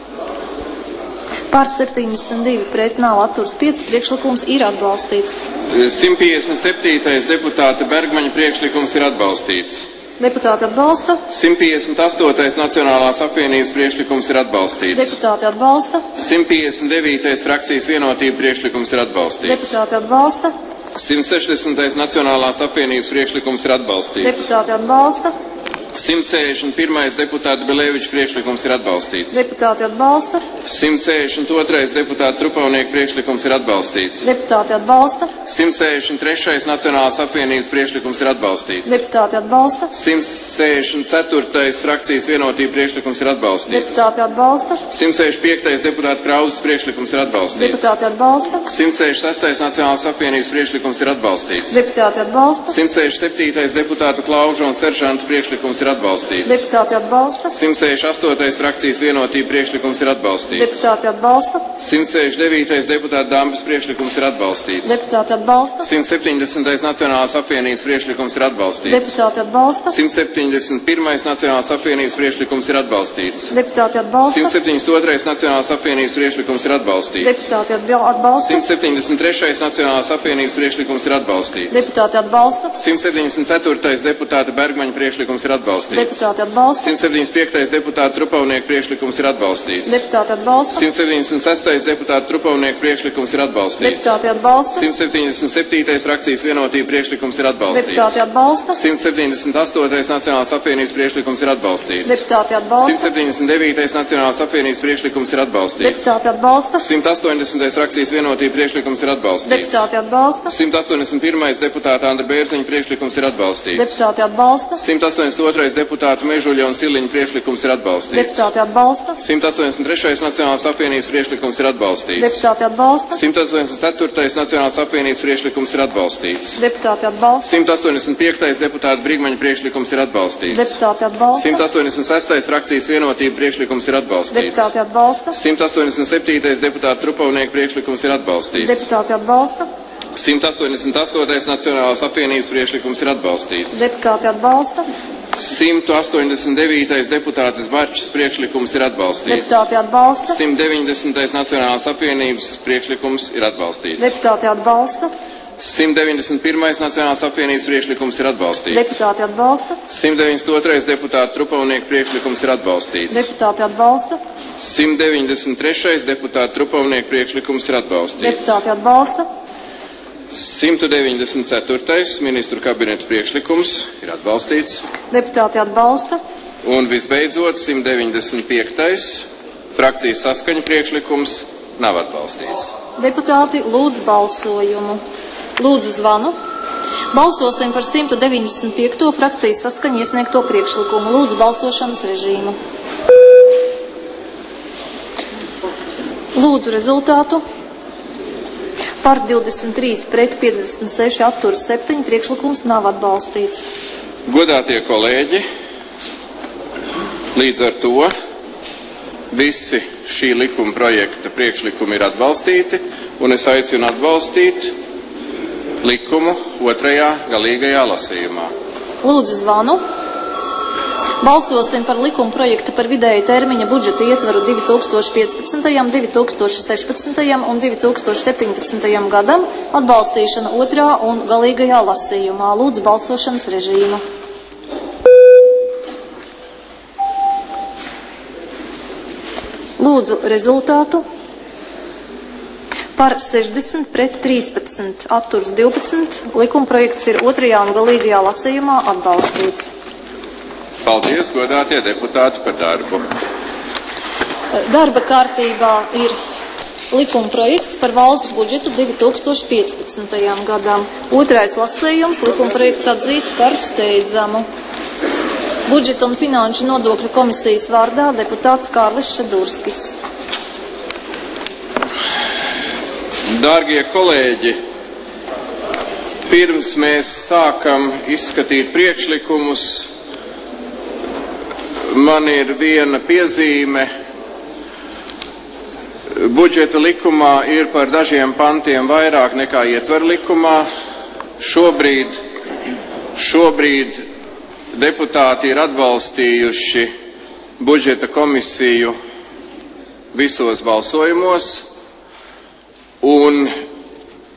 Par 72, pret nav atturas 5, priekšlikums ir atbalstīts. 157. deputāta Bergmaņa priekšlikums ir atbalstīts. Deputāti atbalsta. 158. Nacionālās apvienības priekšlikums ir atbalstīts. Deputāti atbalsta. 159. frakcijas vienotība priekšlikums ir atbalstīts. Deputāti atbalsta. 160. Nacionālās apvienības priekšlikums ir atbalstīts. Deputāti atbalsta. 161. deputāta Belēviča priekšlikums ir atbalstīts. Deputāti atbalsta. 162. deputāta Trupavnieka priekšlikums ir atbalstīts. Deputāti atbalsta. 163. Nacionālās apvienības priekšlikums ir atbalstīts. Deputāti atbalsta. 164. frakcijas vienotība priekšlikums ir atbalstīts. Deputāti atbalsta. 165. deputāta Krauzes priekšlikums ir atbalstīts. Deputāti atbalsta. 166. Nacionālās apvienības priekšlikums ir atbalstīts. Deputāti atbalsta. 167. deputāta Klauža un Seržanta priekšlikums ir atbalstīts. Deputāti atbalsta. 168. frakcijas vienotība priekšlikums ir atbalstīts. Deputāti atbalsta. 169. deputāta Dambas priekšlikums ir atbalstīts. Deputāti atbalsta. 170. Nacionālās apvienības priekšlikums ir atbalstīts. Deputāti atbalsta. 171. Nacionālās apvienības priekšlikums ir atbalstīts. Deputāti atbalsta. 172. Nacionālās apvienības priekšlikums ir atbalstīts. Deputāti atbalsta. 173. Nacionālās apvienības priekšlikums ir atbalstīts. Deputāti atbalsta. 174. deputāta Bergmaņa priekšlikums ir atbalstīts. Deputāti atbalsta. 175. deputāta Trupavnieka priekšlikums ir atbalstīts. Deputāti atbalsta. 176. deputāta Trupavnieka priekšlikums ir atbalstīts. Deputāti atbalsta. 177. frakcijas vienotība priekšlikums ir atbalstīts. Deputāti atbalsta. 178. Nacionālās apvienības priekšlikums ir atbalstīts. Deputāti atbalsta. 179. Nacionālās apvienības priekšlikums ir atbalstīts. Deputāti atbalsta. 180. frakcijas vienotība priekšlikums ir atbalstīts. Deputāti atbalsta. 181. deputāta Andra Bērziņa priekšlikums ir atbalstīts. Deputāti atbalsta. 182. deputāta Mežuļa un Siliņa priekšlikums ir atbalstīts. Deputāti atbalsta. 183. Nacionālās apvienības priekšlikums ir atbalstīts. Deputāti atbalsta. 184. Nacionālās apvienības priekšlikums ir atbalstīts. Deputāti atbalsta. 185. deputāta Brigmaņa priekšlikums ir atbalstīts. Deputāti atbalsta. 186. frakcijas vienotība priekšlikums ir atbalstīts. Deputāti atbalsta. 187. deputāta Trupavnieka priekšlikums ir atbalstīts. Deputāti atbalsta. 188. Nacionālās apvienības priekšlikums ir atbalstīts. Deputāti atbalsta. 189. deputātes Barčas priekšlikums ir atbalstīts. Deputāti atbalsta. 190. Nacionālās apvienības priekšlikums ir atbalstīts. Deputāti atbalsta. 191. Nacionālās apvienības priekšlikums ir atbalstīts. Deputāti atbalsta. 192. deputāta Trupavnieka priekšlikums ir atbalstīts. Deputāti atbalsta. 193. deputāta Trupavnieka priekšlikums ir atbalstīts. Deputāti atbalsta. 194. ministru kabineta priekšlikums ir atbalstīts. Deputāti atbalsta. Un visbeidzot 195. frakcijas saskaņa priekšlikums nav atbalstīts. Deputāti lūdz balsojumu. Lūdzu zvanu. Balsosim par 195. frakcijas saskaņa iesniegto priekšlikumu. Lūdzu balsošanas režīmu. Lūdzu rezultātu. Par 23 pret 56 atturas 7 priekšlikums nav atbalstīts. Godātie kolēģi, līdz ar to visi šī likuma projekta priekšlikumi ir atbalstīti, un es aicinu atbalstīt likumu otrajā galīgajā lasījumā. Lūdzu zvanu. Balsosim par likuma projektu par vidēja termiņa budžeta ietvaru 2015., 2016. un 2017. gadam atbalstīšana otrā un galīgajā lasījumā. Lūdzu balsošanas režīmu. Lūdzu rezultātu. Par 60 pret 13, atturs 12. Likuma projekts ir otrajā un galīgajā lasījumā atbalstīts. Paldies, godātie deputāti, par darbu. Darba kārtībā ir likuma projekts par valsts budžetu 2015. gadam. Otrais lasījums, likuma projekts atzīts par steidzamu. Budžeta un finanšu nodokļu komisijas vārdā deputāts Kārlis Šadurskis. Dārgie kolēģi, pirms mēs sākam izskatīt priekšlikumus, man ir viena piezīme. Budžeta likumā ir par dažiem pantiem vairāk nekā ietver likumā. Šobrīd deputāti ir atbalstījuši budžeta komisiju visos balsojumos, un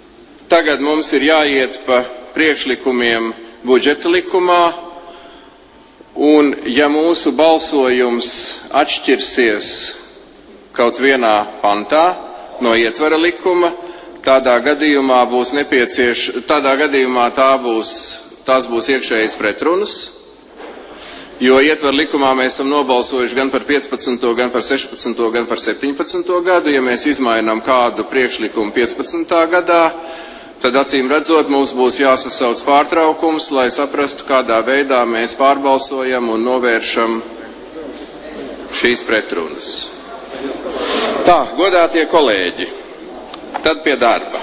tagad mums ir jāiet pa priekšlikumiem budžeta likumā, Un ja mūsu balsojums atšķirsies kaut vienā pantā no ietvara likuma, tādā gadījumā tās būs iekšējas pretrunas, jo ietver likumā mēs esam nobalsojuši gan par 15., gan par 16., gan par 17. gadu. Ja mēs izmainām kādu priekšlikumu 15. gadā, tad acīm redzot mums būs jāsasauc pārtraukums, lai saprastu, kādā veidā mēs pārbalsojam un novēršam šīs pretrunas. Tā, godātie kolēģi, tad pie darba.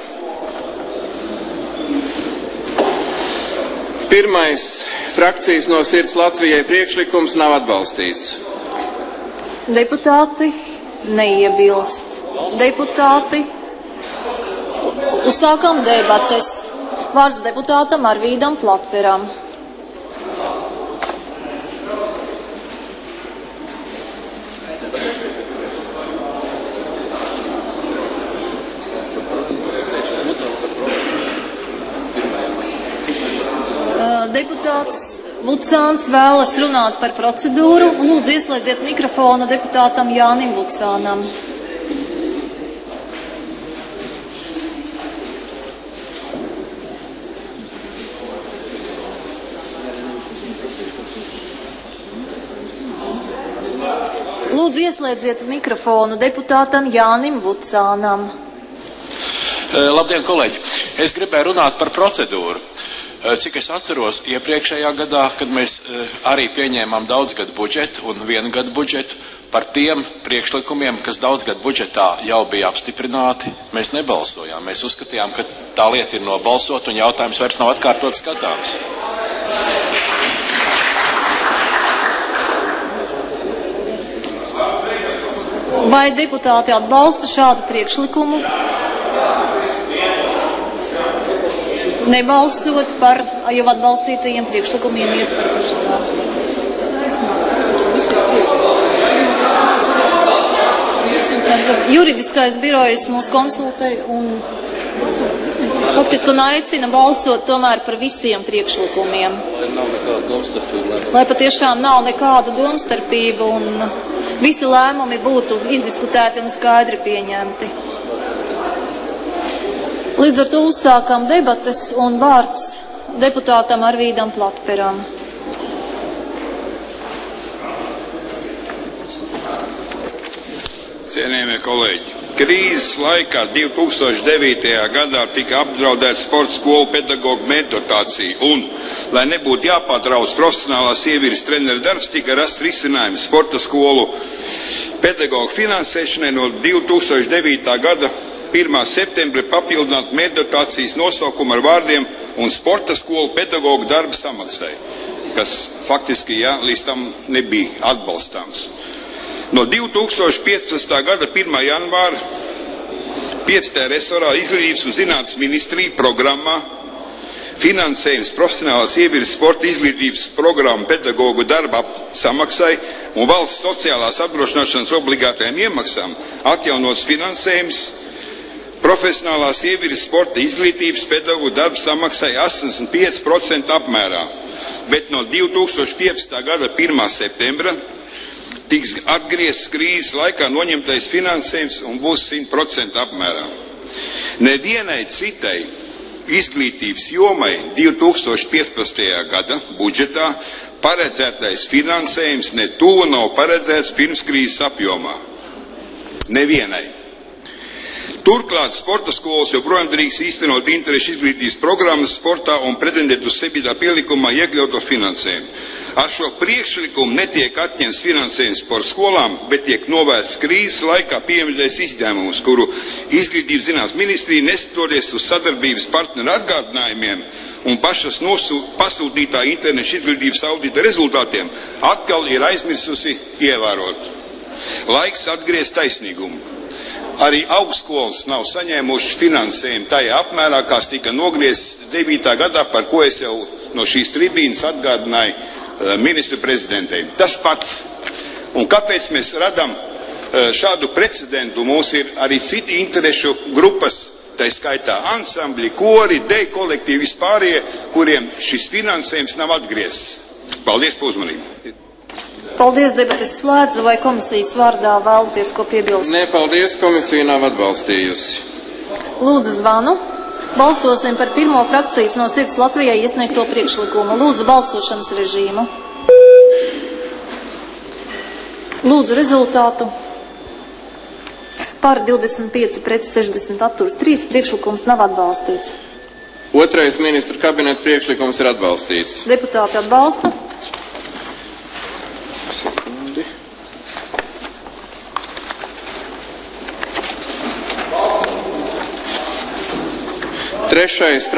Pirmais frakcijas no Sirds Latvijai priekšlikums nav atbalstīts. Deputāti neiebilst. Deputāti, uzsākam debates. Vārds deputātam Arvīdam Platveram. Deputāts Vucāns vēlas runāt par procedūru. Lūdzu, ieslēdziet mikrofonu deputātam Jānim Vucānam. Lūdzu, ieslēdziet mikrofonu deputātam Jānim Vucānam. Labdien, kolēģi! Es gribēju runāt par procedūru. Cik es atceros, iepriekšējā gadā, kad mēs arī pieņēmām daudzgadu budžetu un viengadu budžetu, par tiem priekšlikumiem, kas daudzgadu budžetā jau bija apstiprināti, mēs nebalsojām. Mēs uzskatījām, ka tā lieta ir nobalsot un jautājums vairs nav atkārtot skatāms. Vai deputāti atbalsta šādu priekšlikumu? Nebalsot par jau atbalstītajiem priekšlikumiem ietver budžetā. Tad juridiskais birojs mūs konsultē un faktiski aicina balsot tomēr par visiem priekšlikumiem. Lai patiešām nav nekādu domstarpību un visi lēmumi būtu izdiskutēti un skaidri pieņemti. Līdz ar to uzsākam debates un vārds deputātam Arvīdam Platveram. Cienījamie kolēģi, krīzes laikā 2009. gadā tika apdraudēta sporta skolu pedagoģu mentoritācija un, lai nebūtu jāpārtrauc profesionālās ievirzes treneru darbs, tika rasts risinājums sporta skolu pedagoģu finansēšanai no 2009. gada 1. septembra papildināt mentoritācijas nosaukumu ar vārdiem un sporta skolu pedagoģu darba samaksai, kas faktiski līdz tam nebija atbalstāms. No 2015. gada 1. janvāra 15. resorā Izglītības un zinātnes ministrija programmā finansējums profesionālās ievirzes sporta izglītības programmu pedagoģu darba samaksai un valsts sociālās apdrošināšanas obligātajām iemaksām atjaunots finansējums profesionālās ievirzes sporta izglītības pedagoģu darba samaksai 85% apmērā, bet no 2015. gada 1. septembra tiks atgriezts krīzes laikā noņemtais finansējums un būs 100% apmērā. Nevienai citai izglītības jomai 2015. gada budžetā paredzētais finansējums ne tuvu nav paredzēts pirms krīzes apjomā. Nevienai. Turklāt sporta skolas joprojām drīkst īstenot interešu izglītības programmas sportā un pretendēt uz 7. pielikumā iekļauto finansējumu. Ar šo priekšlikumu netiek atņemts finansējums sporta skolām, bet tiek novērsts krīzes laikā pieņemtais izņēmums, kuru Izglītības zinātnes ministrija neskatoties uz sadarbības partneru atgādinājumiem un pašas pasūtītā interešu izglītības audita rezultātiem atkal ir aizmirsusi ievērot. Laiks atgriezt taisnīgumu. Arī augstskolas nav saņēmuši finansējumu tajā apmērā, kas tika nogriezts 9. gadā, par ko es jau no šīs tribīnas atgādināju ministru prezidentei. Tas pats. Un kāpēc mēs radam šādu precedentu? Mums ir arī citi interešu grupas, tā skaitā ansambļi, kori, deju kolektīvi vispārējie, kuriem šis finansējums nav atgriezts. Paldies par uzmanību. Paldies, debates slēdzu, vai komisijas vārdā vēlaties ko piebilst? Nē, paldies, komisija nav atbalstījusi. Lūdzu zvanu. Balsosim par pirmo frakcijas no Sirds Latvijai iesniegto priekšlikumu. Lūdzu balsošanas režīmu. Lūdzu rezultātu. Par 25 pret 60 atturas 3 priekšlikums nav atbalstīts. Otrais ministru kabineta priekšlikums ir atbalstīts. Deputāti atbalsta. Sekundi. Trešais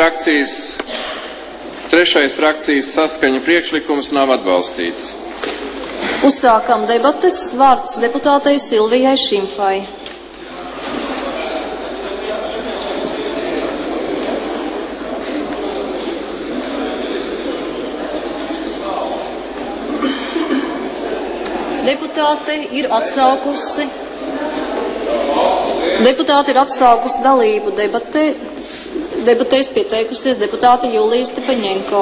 frakcijas saskaņa priekšlikums nav atbalstīts. Uzsākam debates. Vārds deputātei Silvijai Šimfai. Deputāte ir atsaukusi dalību debatēs pieteikusies deputāte Julija Stepaņenko.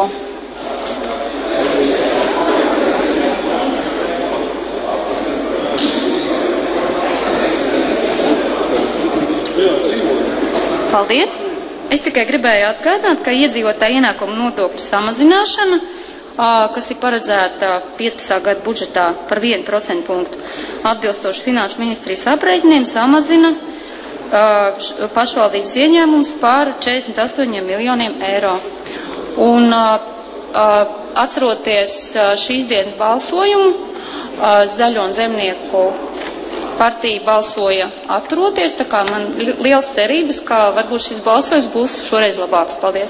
Paldies! Es tikai gribēju atgādināt, ka iedzīvotāju ienākumu nodokļu samazināšana, kas ir paredzēta 15. gada budžetā par 1% punktu, atbilstoši Finanšu ministrijas aprēķiniem, samazina pašvaldības ieņēmums par 48 miljoniem eiro. Un atceroties šīs dienas balsojumu, Zaļo un Zemnieku partija balsoja atturoties, tā kā man liels cerības, ka varbūt šis balsojums būs šoreiz labāks. Paldies!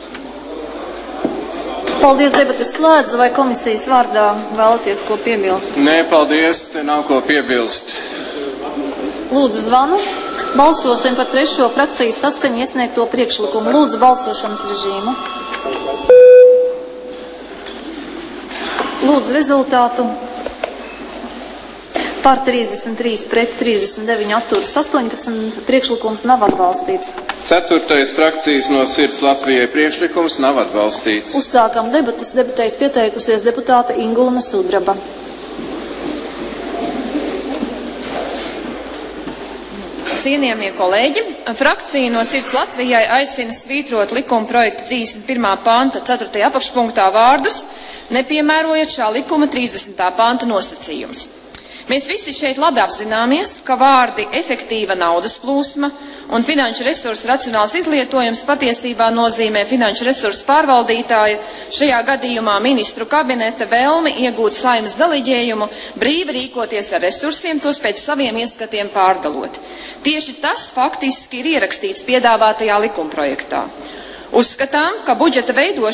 Paldies, debates slēdzu, vai komisijas vārdā vēlaties ko piebilst? Nē, paldies, te nav ko piebilst. Lūdzu zvanu. Balsosim par trešo frakcijas saskaņu iesniegto priekšlikumu. Lūdzu balsošanas režīmu. Lūdzu rezultātu. Par 33 pret 39 atturas 18 priekšlikums nav atbalstīts. Ceturtais frakcijas no Sirds Latvijai priekšlikums nav atbalstīts. Uzsākam debatas. Debatēs pieteikusies deputāte Ingulna Sudraba. Cienījamie kolēģi, frakcija no Sirds Latvijai aicina svītrot likuma projektu 31. panta 4. apakšpunktā vārdus, nepiemērojot šā likuma 30. panta nosacījums. Mēs visi šeit labi apzināmies, ka vārdi efektīva naudas plūsma un finanšu resursu racionāls izlietojums patiesībā nozīmē finanšu resursu pārvaldītāja, šajā gadījumā ministru kabineta vēlmi iegūt Saeimas deleģējumu, brīvi rīkoties ar resursiem, tos pēc saviem ieskatiem pārdalot. Tieši tas faktiski ir ierakstīts piedāvātajā likumprojektā. Uzskatām, ka budžeta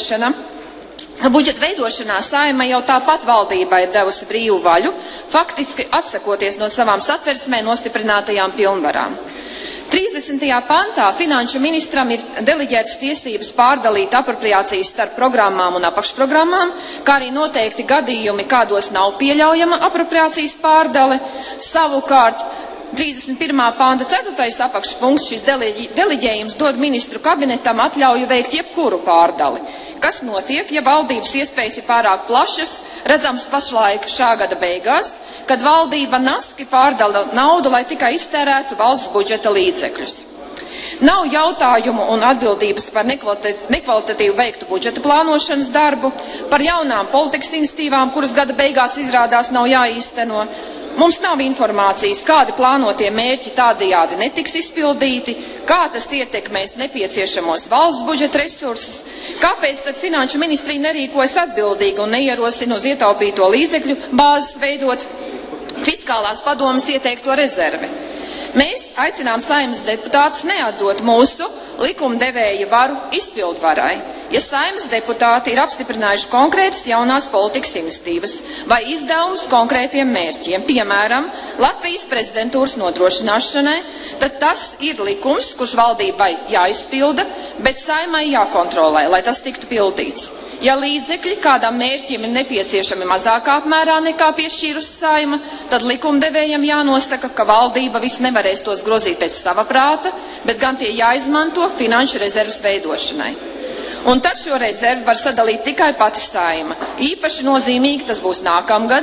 veidošanā Saeima jau tāpat valdībā ir devusi brīvu vaļu, faktiski atsakoties no savām satversmē nostiprinātajām pilnvarām. 30. pantā finanšu ministram ir deleģētas tiesības pārdalīt apropriācijas starp programmām un apakšprogrammām, kā arī noteikti gadījumi, kādos nav pieļaujama apropriācijas pārdale. Savukārt 31. panta 4. apakšpunkts šis deleģējums dod ministru kabinetam atļauju veikt jebkuru pārdali. Kas notiek, ja valdības iespējas ir pārāk plašas, redzams pašlaik šā gada beigās, kad valdība naski pārdala naudu, lai tikai iztērētu valsts budžeta līdzekļus. Nav jautājumu un atbildības par nekvalitatīvu veiktu budžeta plānošanas darbu, par jaunām politikas iniciatīvām, kuras gada beigās izrādās nav jāīsteno. Mums nav informācijas, kādi plānotie mērķi tādējādi netiks izpildīti, kā tas ietekmēs nepieciešamos valsts budžeta resursus, kāpēc tad finanšu ministrija nerīkojas atbildīgi un neierosina uz ietaupīto līdzekļu bāzes veidot fiskālās padomes ieteikto rezervi. Mēs aicinām Saeimas deputātus neatdot mūsu likumdevēja varu izpildvarai, ja Saeimas deputāti ir apstiprinājuši konkrētas jaunās politikas iniciatīvas vai izdevumus konkrētiem mērķiem, piemēram, Latvijas prezidentūras nodrošināšanai, tad tas ir likums, kurš valdībai jāizpilda, bet Saeimai jākontrolē, lai tas tiktu pildīts. Ja līdzekļi kādam mērķim ir nepieciešami mazākā apmērā nekā piešķīrusi Saeima, tad likumdevējam jānosaka, ka valdība viss nevarēs tos grozīt pēc sava prāta, bet gan tie jāizmanto finanšu rezervas veidošanai. Un tad šo rezervu var sadalīt tikai pati Saeima. Īpaši nozīmīgi tas būs nākamgad,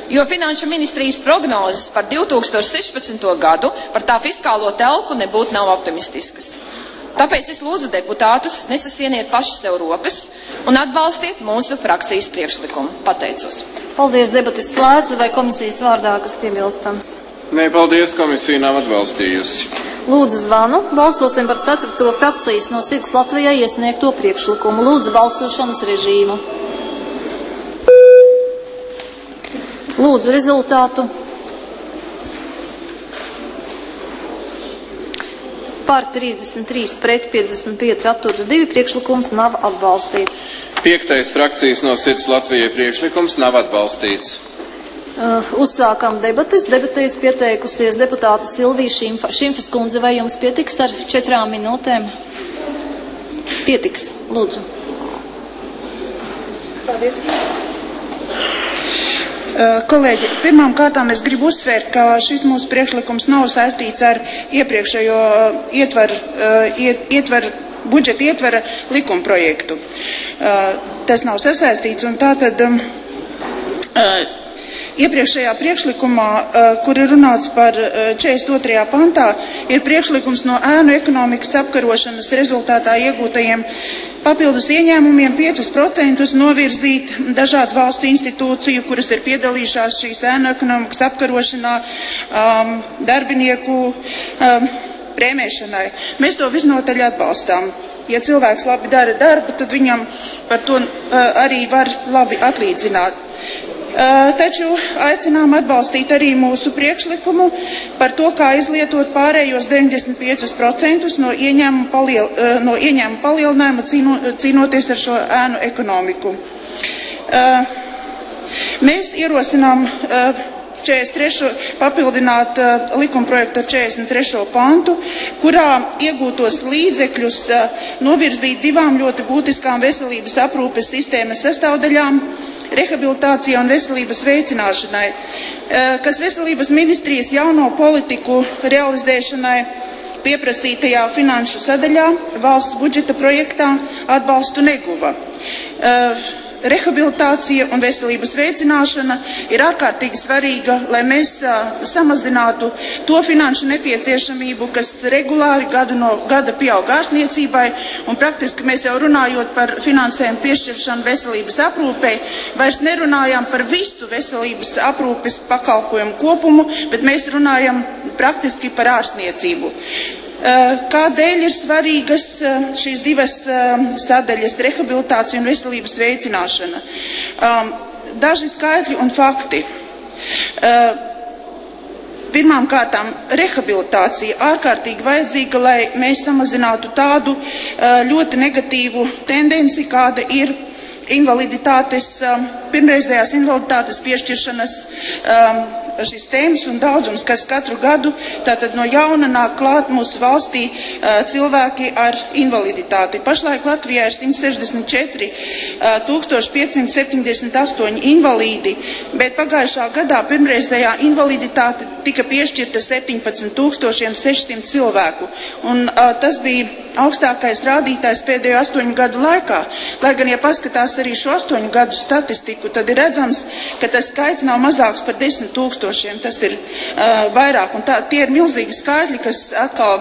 jo Finanšu ministrijas prognozes par 2016. gadu par tā fiskālo telpu nebūtu nav optimistiskas. Tāpēc es lūdzu deputātus nesasieniet paši sev rokas un atbalstiet mūsu frakcijas priekšlikumu. Pateicos. Paldies, debatas slēdz, vai komisijas vārdā, kas piebilstams? Nē, paldies, komisija nav atbalstījusi. Lūdzu zvanu, balsosim par 4. frakcijas no Sirds Latvijai iesniegto priekšlikumu. Lūdzu balsošanas režīmu. Lūdzu rezultātu. Par 33 pret 55 atturas 2 priekšlikums nav atbalstīts. 5. frakcijas no Sirds Latvijai priekšlikums nav atbalstīts. Uzsākam debates. Debatēs pieteikusies deputāta Silvija Šimfa. Šimfas kundze, vai jums pietiks ar 4 minūtēm? Pietiks. Lūdzu. Paldies. Kolēģi, pirmām kārtām es gribu uzsvērt, ka šis mūsu priekšlikums nav saistīts ar iepriekšējo budžeta ietvara likumprojektu. Tas nav sasaistīts, un tātad iepriekšējā priekšlikumā, kur ir runāts par 42. pantā, ir priekšlikums no ēnu ekonomikas apkarošanas rezultātā iegūtajiem papildus ieņēmumiem 5% novirzīt dažādu valstu institūciju, kuras ir piedalījušās šīs ēnu ekonomikas apkarošanā, darbinieku prēmēšanai. Mēs to visnotaļ atbalstām. Ja cilvēks labi dara darbu, tad viņam par to arī var labi atlīdzināt. Taču aicinām atbalstīt arī mūsu priekšlikumu par to, kā izlietot pārējos 95% no ieņēmuma palielinājuma cīnoties ar šo ēnu ekonomiku. Mēs ierosinām 43. papildināt likumprojektu ar 43. pantu, kurā iegūtos līdzekļus novirzīt 2 ļoti būtiskām veselības aprūpes sistēmas sastāvdaļām – rehabilitācija un veselības veicināšanai, kas veselības ministrijas jauno politiku realizēšanai pieprasītajā finanšu sadaļā valsts budžeta projektā atbalstu neguva. Rehabilitācija un veselības veicināšana ir ārkārtīgi svarīga, lai mēs samazinātu to finanšu nepieciešamību, kas regulāri gadu no gada pieaug ārstniecībai, un praktiski mēs jau runājot par finansējumu piešķiršanu veselības aprūpei, vairs nerunājam par visu veselības aprūpes pakalpojumu kopumu, bet mēs runājam praktiski par ārstniecību. Kādēļ ir svarīgas šīs 2 sadaļas – rehabilitācija un veselības veicināšana? Daži skaitļi un fakti. Pirmām kārtām, rehabilitācija ārkārtīgi vajadzīga, lai mēs samazinātu tādu ļoti negatīvu tendenci, kāda ir pirmreizējās invaliditātes piešķiršanas šīs tēmas un daudzums, kas katru gadu tātad no jauna nāk klāt mūsu valstī cilvēki ar invaliditāti. Pašlaik Latvijā ir 164 578 invalīdi, bet pagājušā gadā pirmreizējā invaliditāte tika piešķirta 17 600 cilvēku. Un tas bija augstākais rādītājs pēdējo 8 gadu laikā. Lai gan, ja paskatās arī šo 8 gadu statistiku, tad ir redzams, ka tas skaits nav mazāks par 10 000. Tas ir vairāk, un tie ir milzīgi skaitļi, kas atkal,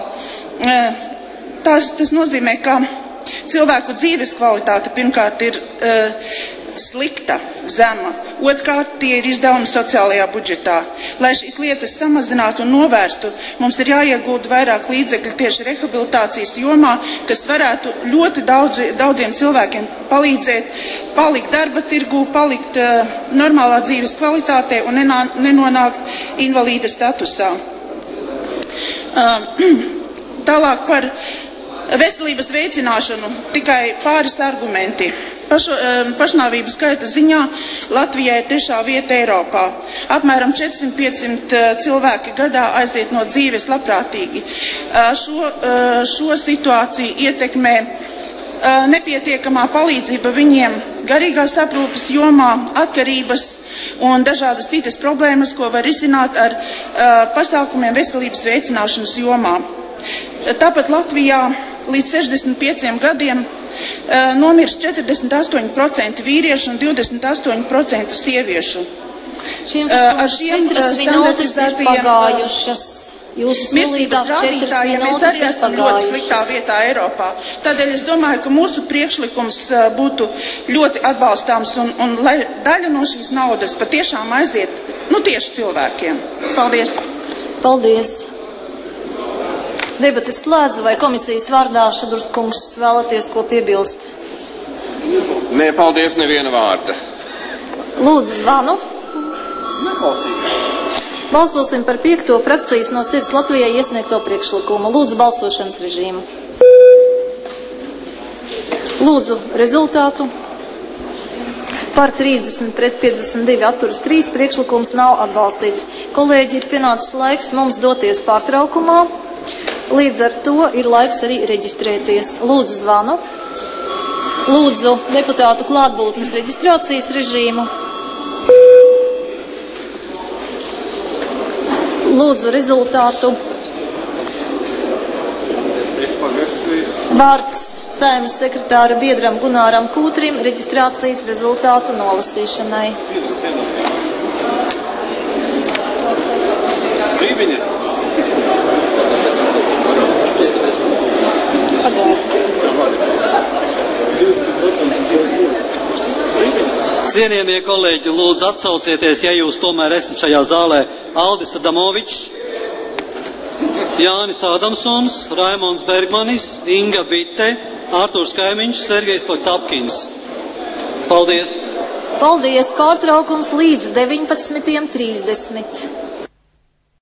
tas nozīmē, ka cilvēku dzīves kvalitāte pirmkārt ir slikta, zema. Otrkārt, tie ir izdevumi sociālajā budžetā. Lai šīs lietas samazinātu un novērstu, mums ir jāiegulda vairāk līdzekļu tieši rehabilitācijas jomā, kas varētu ļoti daudziem cilvēkiem palīdzēt palikt darba tirgū, palikt normālā dzīves kvalitātē un nenonākt invalīda statusā. Tālāk par veselības veicināšanu tikai pāris argumenti. Pašnāvību skaita ziņā Latvijai ir 3. vieta Eiropā. Apmēram 400-500 cilvēki gadā aiziet no dzīves labprātīgi. Šo situāciju ietekmē nepietiekamā palīdzība viņiem garīgās aprūpes jomā, atkarības un dažādas citas problēmas, ko var risināt ar pasākumiem veselības veicināšanas jomā. Tāpat Latvijā līdz 65 gadiem nomirst 48% vīriešu un 28% sieviešu. Ar šiem 4 minūtes ir pagājušas. Mirstības rādītājiem mēs arī esam ļoti sliktā vietā Eiropā. Tādēļ es domāju, ka mūsu priekšlikums būtu ļoti atbalstāms un lai daļa no šīs naudas patiešām aiziet, tieši cilvēkiem. Paldies. Paldies. Debates slēdzu, vai komisijas vārdā Šadurs kungs vēlaties ko piebilst? Nē, paldies, neviena vārda. Lūdzu, Zvanu. Neklausīju. Balsosim par 5. frakcijas no Sirds Latvijai iesniegto priekšlikumu. Lūdzu balsošanas režīmu. Lūdzu rezultātu. Par 30 pret 52 atturas 3 priekšlikums nav atbalstīts. Kolēģi, ir pienācis laiks mums doties pārtraukumā. Līdz ar to ir laiks arī reģistrēties. Lūdzu Zvanu. Lūdzu deputātu klātbūtnes reģistrācijas režīmu. Lūdzu rezultātu. Vārds Saeimas sekretāra biedram Gunāram Kūtrim reģistrācijas rezultātu nolasīšanai. Cienījamie kolēģi, lūdzu atsaucieties, ja jūs tomēr esat šajā zālē. Aldis Adamovičs, Jānis Ādamsons, Raimonds Bergmanis, Inga Vite, Ārturs Kaimiņš, Sergejs Potapkins. Paldies! Paldies! Pārtraukums līdz 19:30.